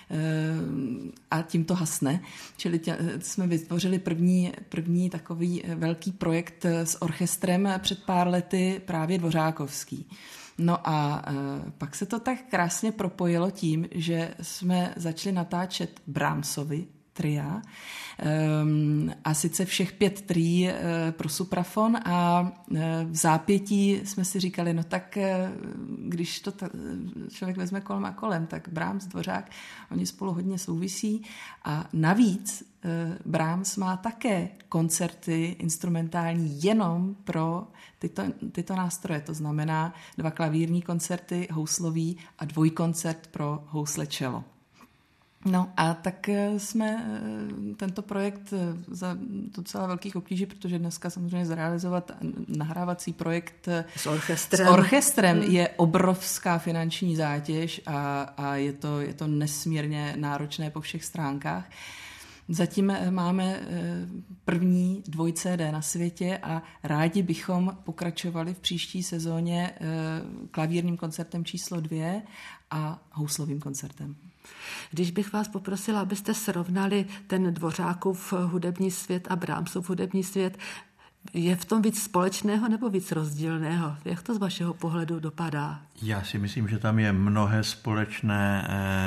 [SPEAKER 2] a tím to hasne. Čili jsme vytvořili první takový velký projekt s orchestrem před pár lety, právě dvořákovský. No a pak se to tak krásně propojilo tím, že jsme začali natáčet Brahmsovy tria, a sice všech 5 trií pro suprafon, a v zápětí jsme si říkali, no tak když to člověk vezme kolem a kolem, tak Brahms, Dvořák, oni spolu hodně souvisí, a navíc Brahms má také koncerty instrumentální jenom pro tyto nástroje, to znamená 2 klavírní koncerty, houslový a dvojkoncert pro housle čelo. No a tak jsme tento projekt za docela velkých obtíží, protože dneska samozřejmě zrealizovat nahrávací projekt s orchestrem je obrovská finanční zátěž a je to nesmírně náročné po všech stránkách. Zatím máme první 2 CD na světě a rádi bychom pokračovali v příští sezóně klavírním koncertem číslo 2 a houslovým koncertem.
[SPEAKER 1] Když bych vás poprosila, abyste srovnali ten Dvořákův hudební svět a Brahmsův hudební svět, je v tom víc společného nebo víc rozdílného? Jak to z vašeho pohledu dopadá?
[SPEAKER 3] Já si myslím, že tam je mnohé společné.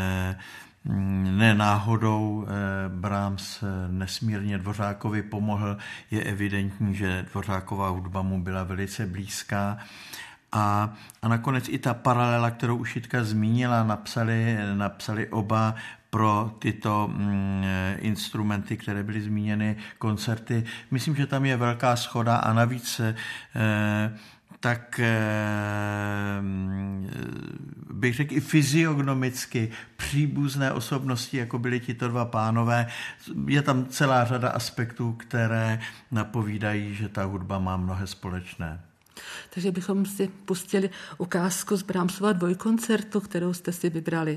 [SPEAKER 3] Ne náhodou Brahms nesmírně Dvořákovi pomohl. Je evidentní, že Dvořáková hudba mu byla velice blízká. A nakonec i ta paralela, kterou už Jitka zmínila, napsali oba pro tyto instrumenty, které byly zmíněny, koncerty. Myslím, že tam je velká shoda a navíc tak bych řekl i fyziognomicky příbuzné osobnosti, jako byli tito 2 pánové. Je tam celá řada aspektů, které napovídají, že ta hudba má mnohé společné.
[SPEAKER 1] Takže bychom si pustili ukázku z Brahmsova dvojkoncertu, kterou jste si vybrali.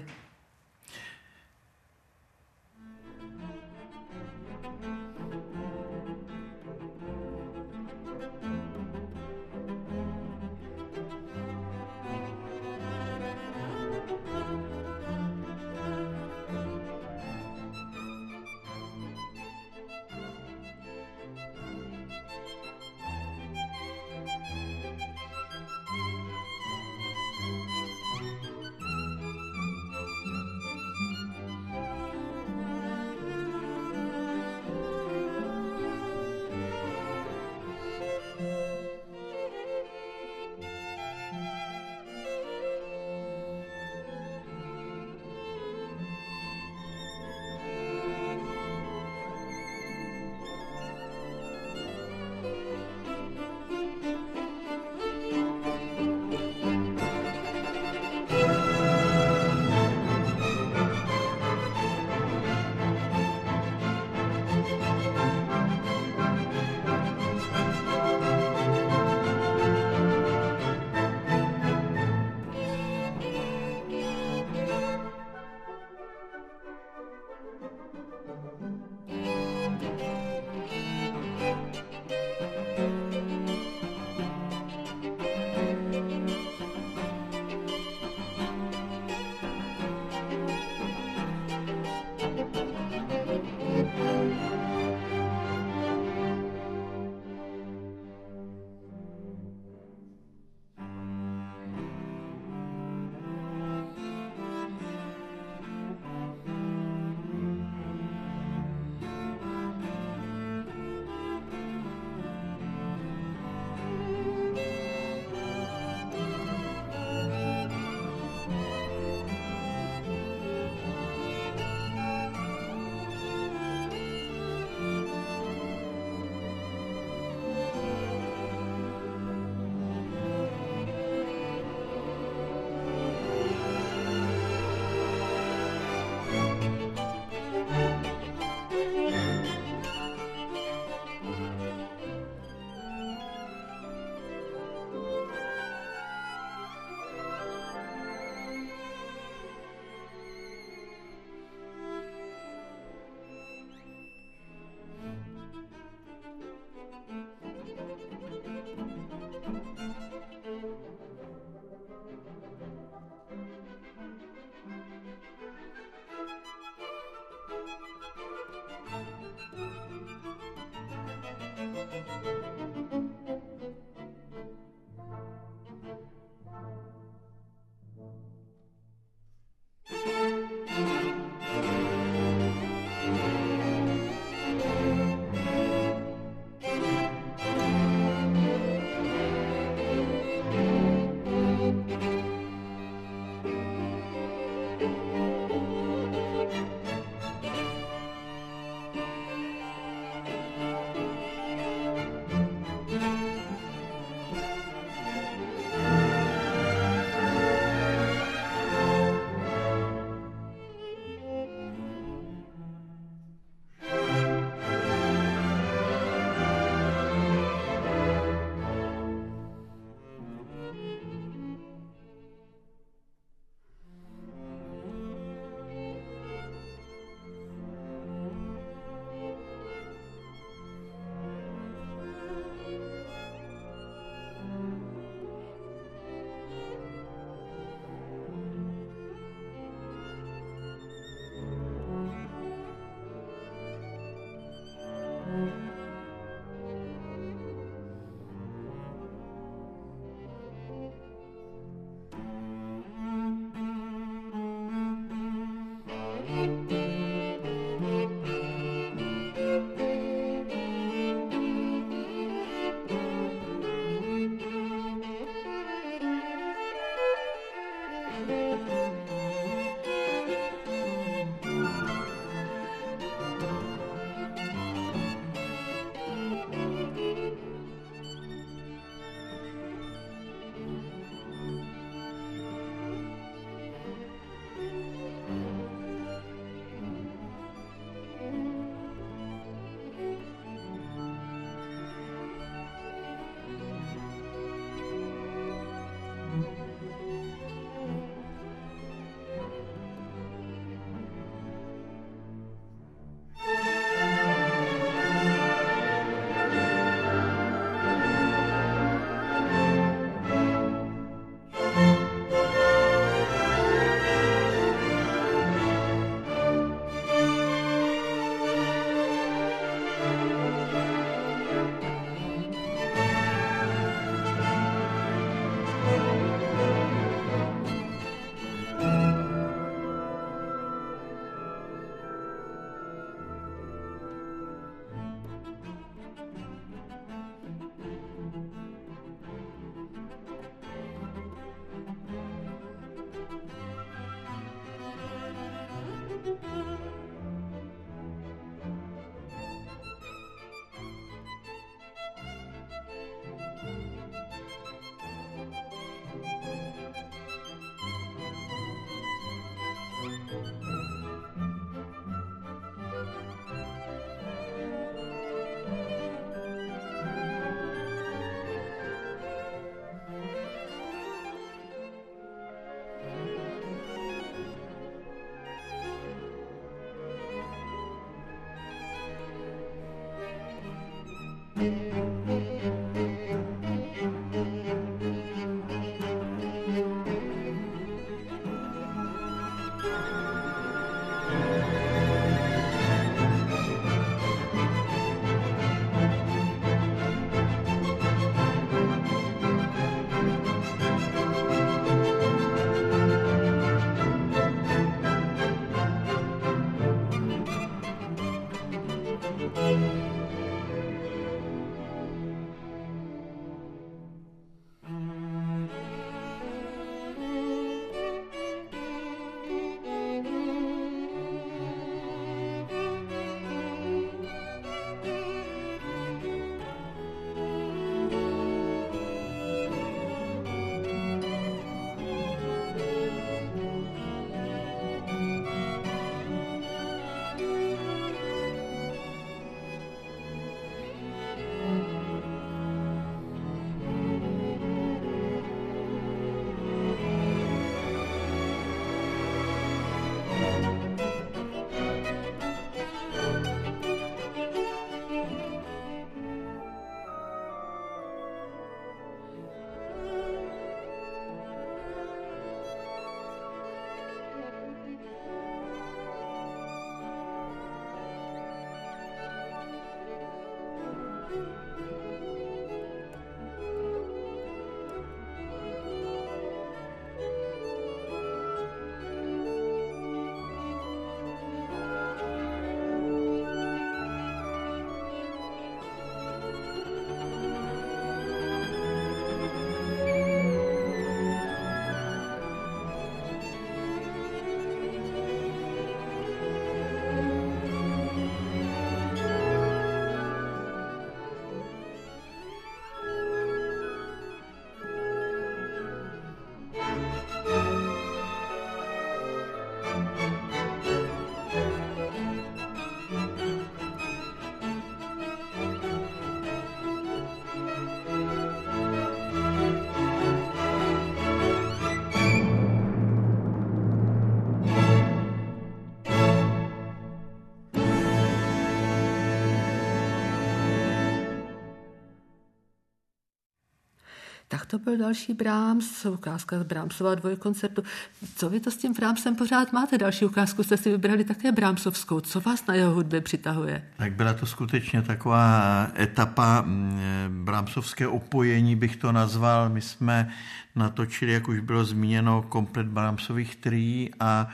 [SPEAKER 1] to byl další Brahms, ukázka z Brahmsova dvojkoncertu. Co vy to s tím Brahmsem pořád máte? Další ukázku jste si vybrali také Brahmsovskou. Co vás na jeho hudbě přitahuje?
[SPEAKER 3] Tak byla to skutečně taková etapa brahmsovské opojení, bych to nazval. My jsme natočili, jak už bylo zmíněno, komplet Brahmsových trií a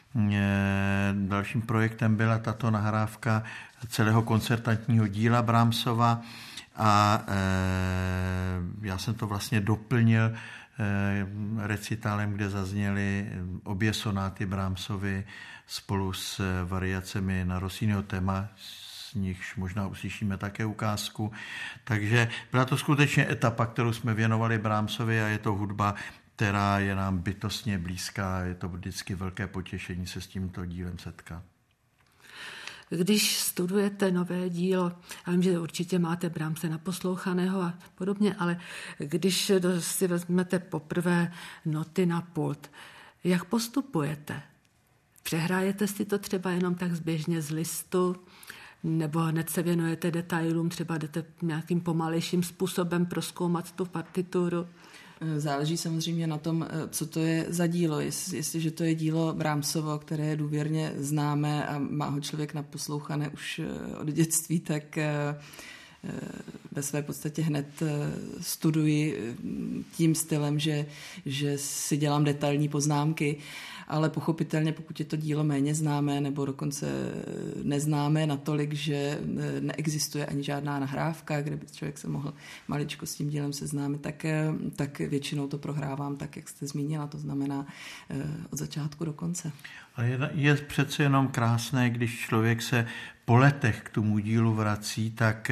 [SPEAKER 3] dalším projektem byla tato nahrávka celého koncertantního díla Brahmsova a já jsem to vlastně doplnil recitálem, kde zazněly obě sonáty Brahmsovy spolu s variacemi na Rossiniho téma, z nichž možná uslyšíme také ukázku. Takže byla to skutečně etapa, kterou jsme věnovali Brahmsovi a je to hudba, která je nám bytostně blízká. Je to vždycky velké potěšení se s tímto dílem setkat.
[SPEAKER 1] Když studujete nové dílo, já vím, že určitě máte Brahmse naposlouchaného a podobně, ale když si vezmete poprvé noty na pult, jak postupujete? Přehrájete si to třeba jenom tak zběžně z listu, nebo hned se věnujete detailům, třeba jdete nějakým pomalejším způsobem prozkoumat tu partituru?
[SPEAKER 2] Záleží samozřejmě na tom, co to je za dílo. Jestliže to je dílo Brahmsovo, které je důvěrně známé a má ho člověk naposlouchané už od dětství, tak ve své podstatě hned studuji tím stylem, že si dělám detailní poznámky, ale pochopitelně, pokud je to dílo méně známé nebo dokonce neznámé natolik, že neexistuje ani žádná nahrávka, kde by člověk se mohl maličko s tím dílem seznámit, tak většinou to prohrávám tak, jak jste zmínila, to znamená od začátku do konce.
[SPEAKER 3] Ale je přece jenom krásné, když člověk se po letech k tomu dílu vrací, tak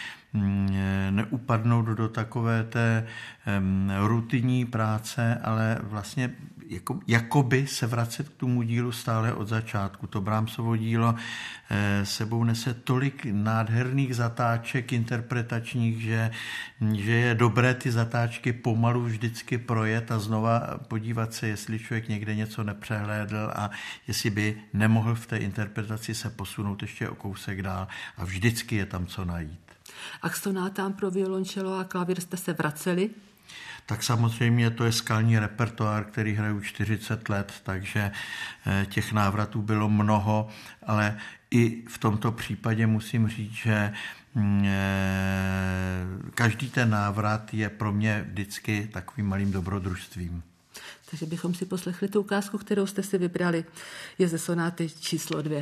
[SPEAKER 3] neupadnout do takové té rutinní práce, ale vlastně jakoby se vracet k tomu dílu stále od začátku. To Brahmsovo dílo sebou nese tolik nádherných zatáček interpretačních, že je dobré ty zatáčky pomalu vždycky projet a znova podívat se, jestli člověk někde něco nepřehlédl a jestli by nemohl v té interpretaci se posunout ještě o kousek dál a vždycky je tam co najít.
[SPEAKER 1] A k sonátám pro violončelo a klavír jste se vraceli?
[SPEAKER 3] Tak samozřejmě to je skalní repertoár, který hraju 40 let, takže těch návratů bylo mnoho, ale i v tomto případě musím říct, že každý ten návrat je pro mě vždycky takovým malým dobrodružstvím.
[SPEAKER 1] Takže bychom si poslechli tu ukázku, kterou jste si vybrali. Je ze sonáty číslo 2.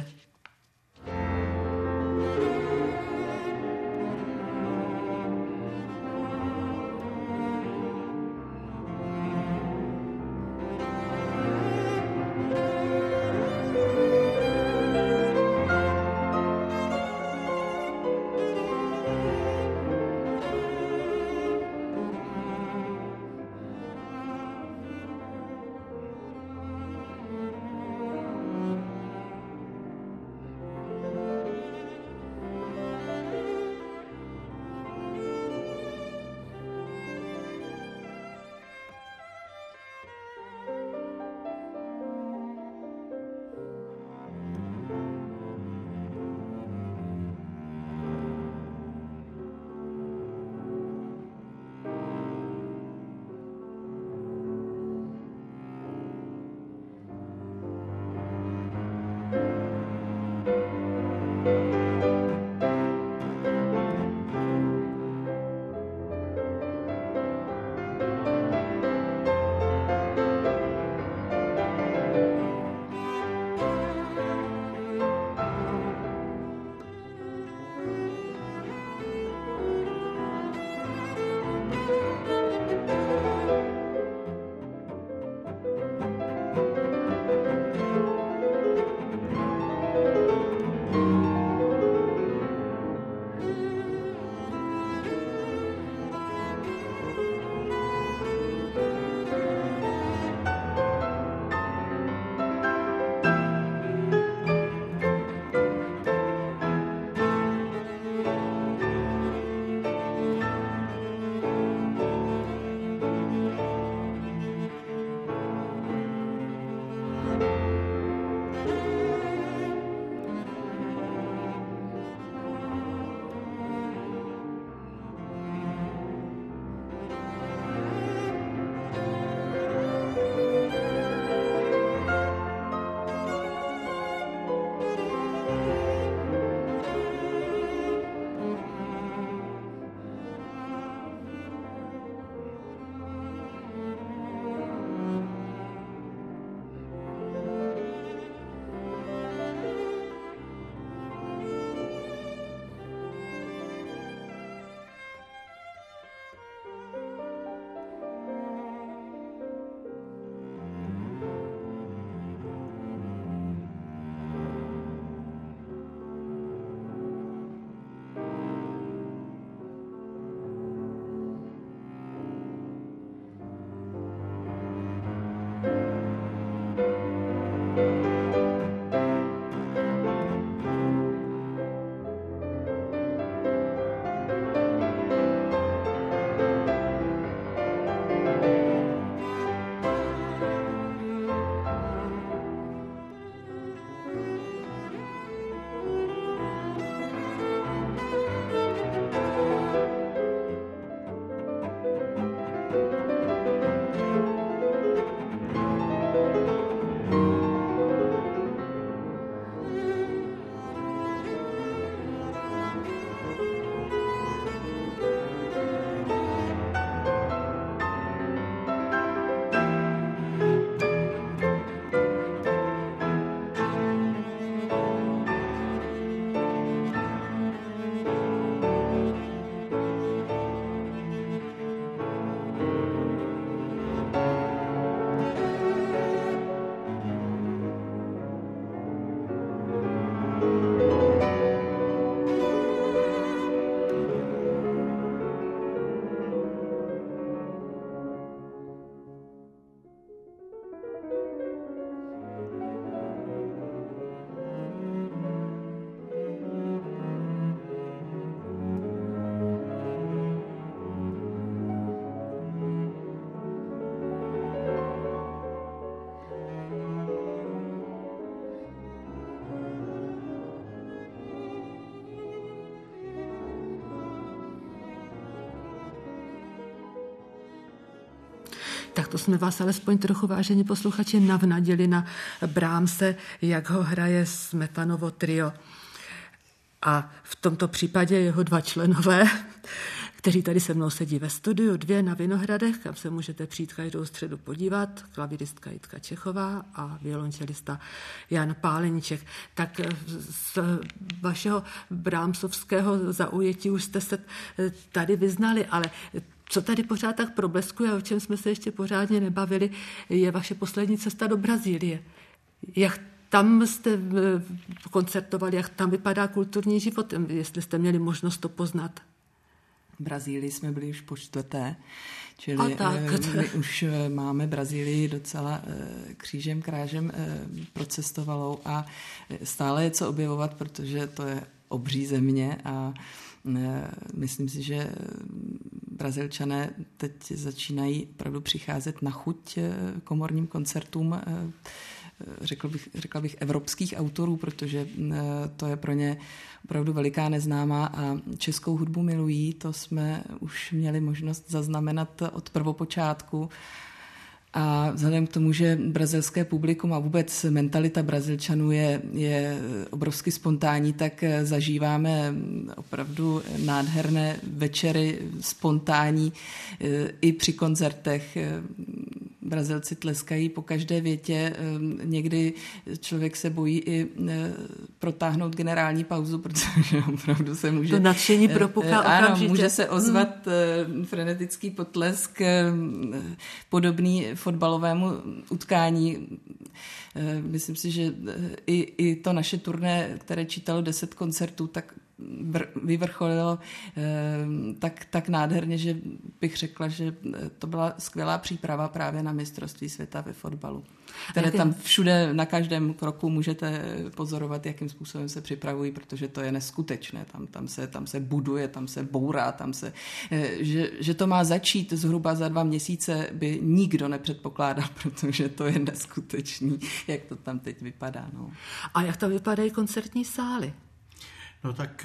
[SPEAKER 1] Tak to jsme vás alespoň trochu, vážení posluchači, navnadili na Brahmse, jak ho hraje Smetanovo trio. A v tomto případě jeho 2 členové, kteří tady se mnou sedí ve studiu, 2 na Vinohradech, kam se můžete přijít každou středu podívat, klavíristka Jitka Čechová a violončelista Jan Páleníček. Tak z vašeho brahmsovského zaujetí už jste se tady vyznali, ale co tady pořád tak probleskuje, o čem jsme se ještě pořádně nebavili, je vaše poslední cesta do Brazílie. Jak tam jste koncertovali, jak tam vypadá kulturní život, jestli jste měli možnost to poznat?
[SPEAKER 2] V Brazílii jsme byli už po 4. Čili my už máme Brazílii docela křížem krážem procestovalou a stále je co objevovat, protože to je obří země a myslím si, že Brazilčané teď začínají opravdu přicházet na chuť komorním koncertům, řekla bych evropských autorů, protože to je pro ně opravdu veliká neznámá a českou hudbu milují. To jsme už měli možnost zaznamenat od prvopočátku. A vzhledem k tomu, že brazilské publikum a vůbec mentalita Brazilčanů je obrovsky spontánní, tak zažíváme opravdu nádherné večery spontánní i při koncertech. Brazilci tleskají po každé větě. Někdy člověk se bojí i protáhnout generální pauzu, protože opravdu se může...
[SPEAKER 1] To nadšení propuká okamžitě.
[SPEAKER 2] Ano, může se ozvat frenetický potlesk podobný fotbalovému utkání. Myslím si, že i to naše turné, které čítalo 10 koncertů, tak vyvrcholilo tak nádherně, že bych řekla, že to byla skvělá příprava právě na mistrovství světa ve fotbalu. Které tam všude na každém kroku můžete pozorovat, jakým způsobem se připravují, protože to je neskutečné. Tam se buduje, tam se bourá, že to má začít zhruba za 2 měsíce, by nikdo nepředpokládal, protože to je neskutečný, jak to tam teď vypadá. No.
[SPEAKER 1] A jak tam vypadají koncertní sály?
[SPEAKER 3] No tak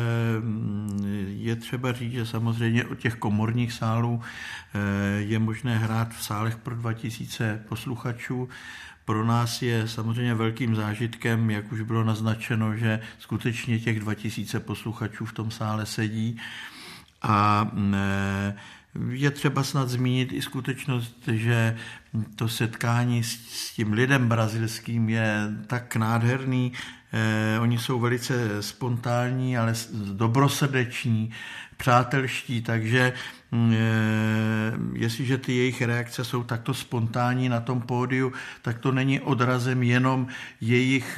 [SPEAKER 3] je třeba říct, že samozřejmě od těch komorních sálů je možné hrát v sálech pro 2000 posluchačů. Pro nás je samozřejmě velkým zážitkem, jak už bylo naznačeno, že skutečně těch 2000 posluchačů v tom sále sedí. A je třeba snad zmínit i skutečnost, že to setkání s tím lidem brazilským je tak nádherný. Oni jsou velice spontánní, ale dobrosrdeční, přátelští, takže jestliže ty jejich reakce jsou takto spontánní na tom pódiu, tak to není odrazem jenom jejich,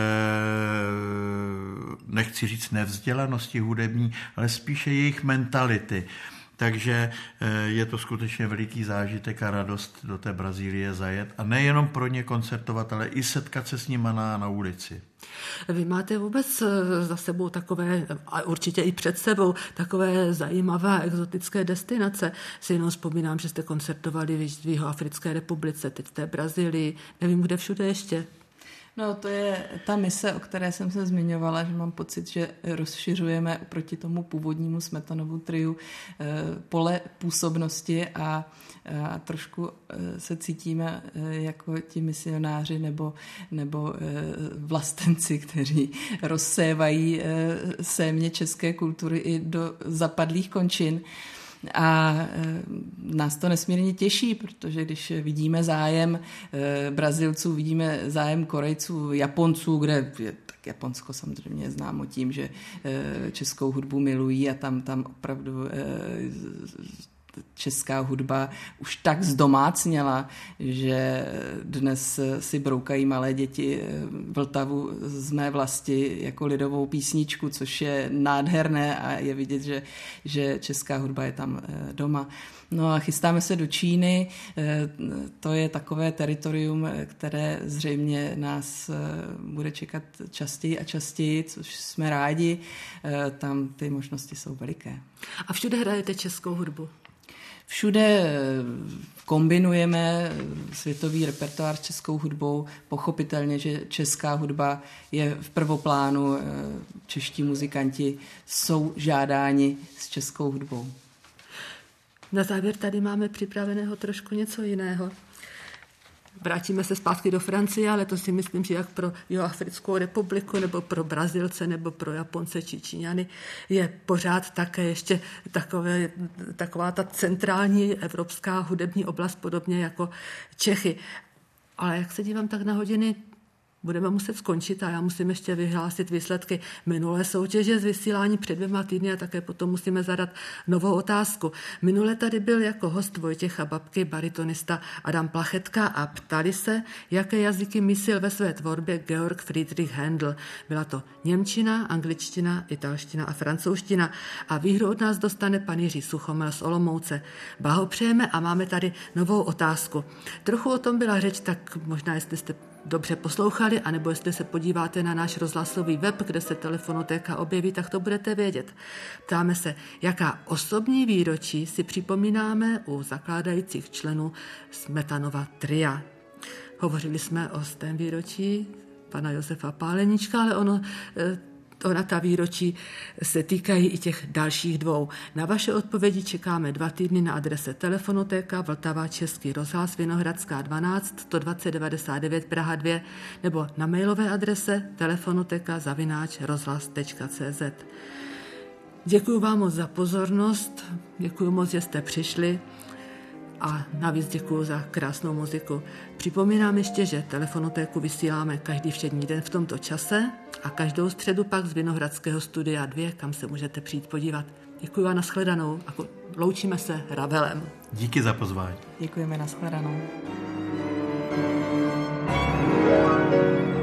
[SPEAKER 3] nechci říct nevzdělanosti hudební, ale spíše jejich mentality. Takže je to skutečně veliký zážitek a radost do té Brazílie zajet. A nejenom pro ně koncertovat, ale i setkat se s nima na ulici.
[SPEAKER 1] Vy máte vůbec za sebou takové, a určitě i před sebou, takové zajímavé a exotické destinace. Si jenom vzpomínám, že jste koncertovali v Jihoafrické republice, teď v té Brazílii, nevím, kde všude ještě.
[SPEAKER 2] No, to je ta mise, o které jsem se zmiňovala, že mám pocit, že rozšiřujeme oproti tomu původnímu Smetanovu triu pole působnosti a trošku se cítíme jako ti misionáři nebo vlastenci, kteří rozsévají sémě české kultury i do zapadlých končin. A nás to nesmírně těší, protože když vidíme zájem Brazilců, vidíme zájem Korejců, Japonců, kde je tak Japonsko samozřejmě je známo tím, že českou hudbu milují a tam opravdu česká hudba už tak zdomácněla, že dnes si broukají malé děti Vltavu z mé vlasti jako lidovou písničku, což je nádherné a je vidět, že česká hudba je tam doma. No a chystáme se do Číny, to je takové teritorium, které zřejmě nás bude čekat častěji a častěji, což jsme rádi, tam ty možnosti jsou veliké.
[SPEAKER 1] A všude hrajete českou hudbu?
[SPEAKER 2] Všude kombinujeme světový repertoár s českou hudbou. Pochopitelně, že česká hudba je v prvoplánu. Čeští muzikanti jsou žádáni s českou hudbou.
[SPEAKER 1] Na závěr tady máme připraveného trošku něco jiného. Vrátíme se zpátky do Francie, ale to si myslím, že jak pro Jihoafrickou republiku, nebo pro Brazilce, nebo pro Japonce či Číňany je pořád také ještě taková ta centrální evropská hudební oblast, podobně jako Čechy. Ale jak se dívám tak na hodiny, budeme muset skončit a já musím ještě vyhlásit výsledky minulé soutěže z vysílání před 2 týdny a také potom musíme zadat novou otázku. Minule tady byl jako host Vojtěcha Babky baritonista Adam Plachetka a ptali se, jaké jazyky myslel ve své tvorbě Georg Friedrich Händel. Byla to němčina, angličtina, italština a francouzština a výhru od nás dostane pan Jiří Suchomel z Olomouce. Blahopřejeme a máme tady novou otázku. Trochu o tom byla řeč, tak možná jestli jste dobře poslouchali, anebo jestli se podíváte na náš rozhlasový web, kde se Telefonotéka objeví, tak to budete vědět. Ptáme se, jaká osobní výročí si připomínáme u zakládajících členů Smetanova tria. Hovořili jsme o 100. výročí pana Josefa Páleníčka, ale ona ta výročí se týkají i těch dalších 2. Na vaše odpovědi čekáme 2 týdny na adrese Telefonotéka, Vltava, Český rozhlas, Vinohradská 12, 120 99 Praha 2, nebo na mailové adrese telefonoteka@rozhlas.cz. Děkuji vám moc za pozornost, děkuji moc, že jste přišli a navíc děkuji za krásnou muziku. Připomínám ještě, že Telefonotéku vysíláme každý všední den v tomto čase a každou středu pak z Vinohradského studia 2, kam se můžete přijít podívat. Děkuji a nashledanou a loučíme se Ravelem.
[SPEAKER 3] Díky za pozvání.
[SPEAKER 2] Děkujeme, nashledanou.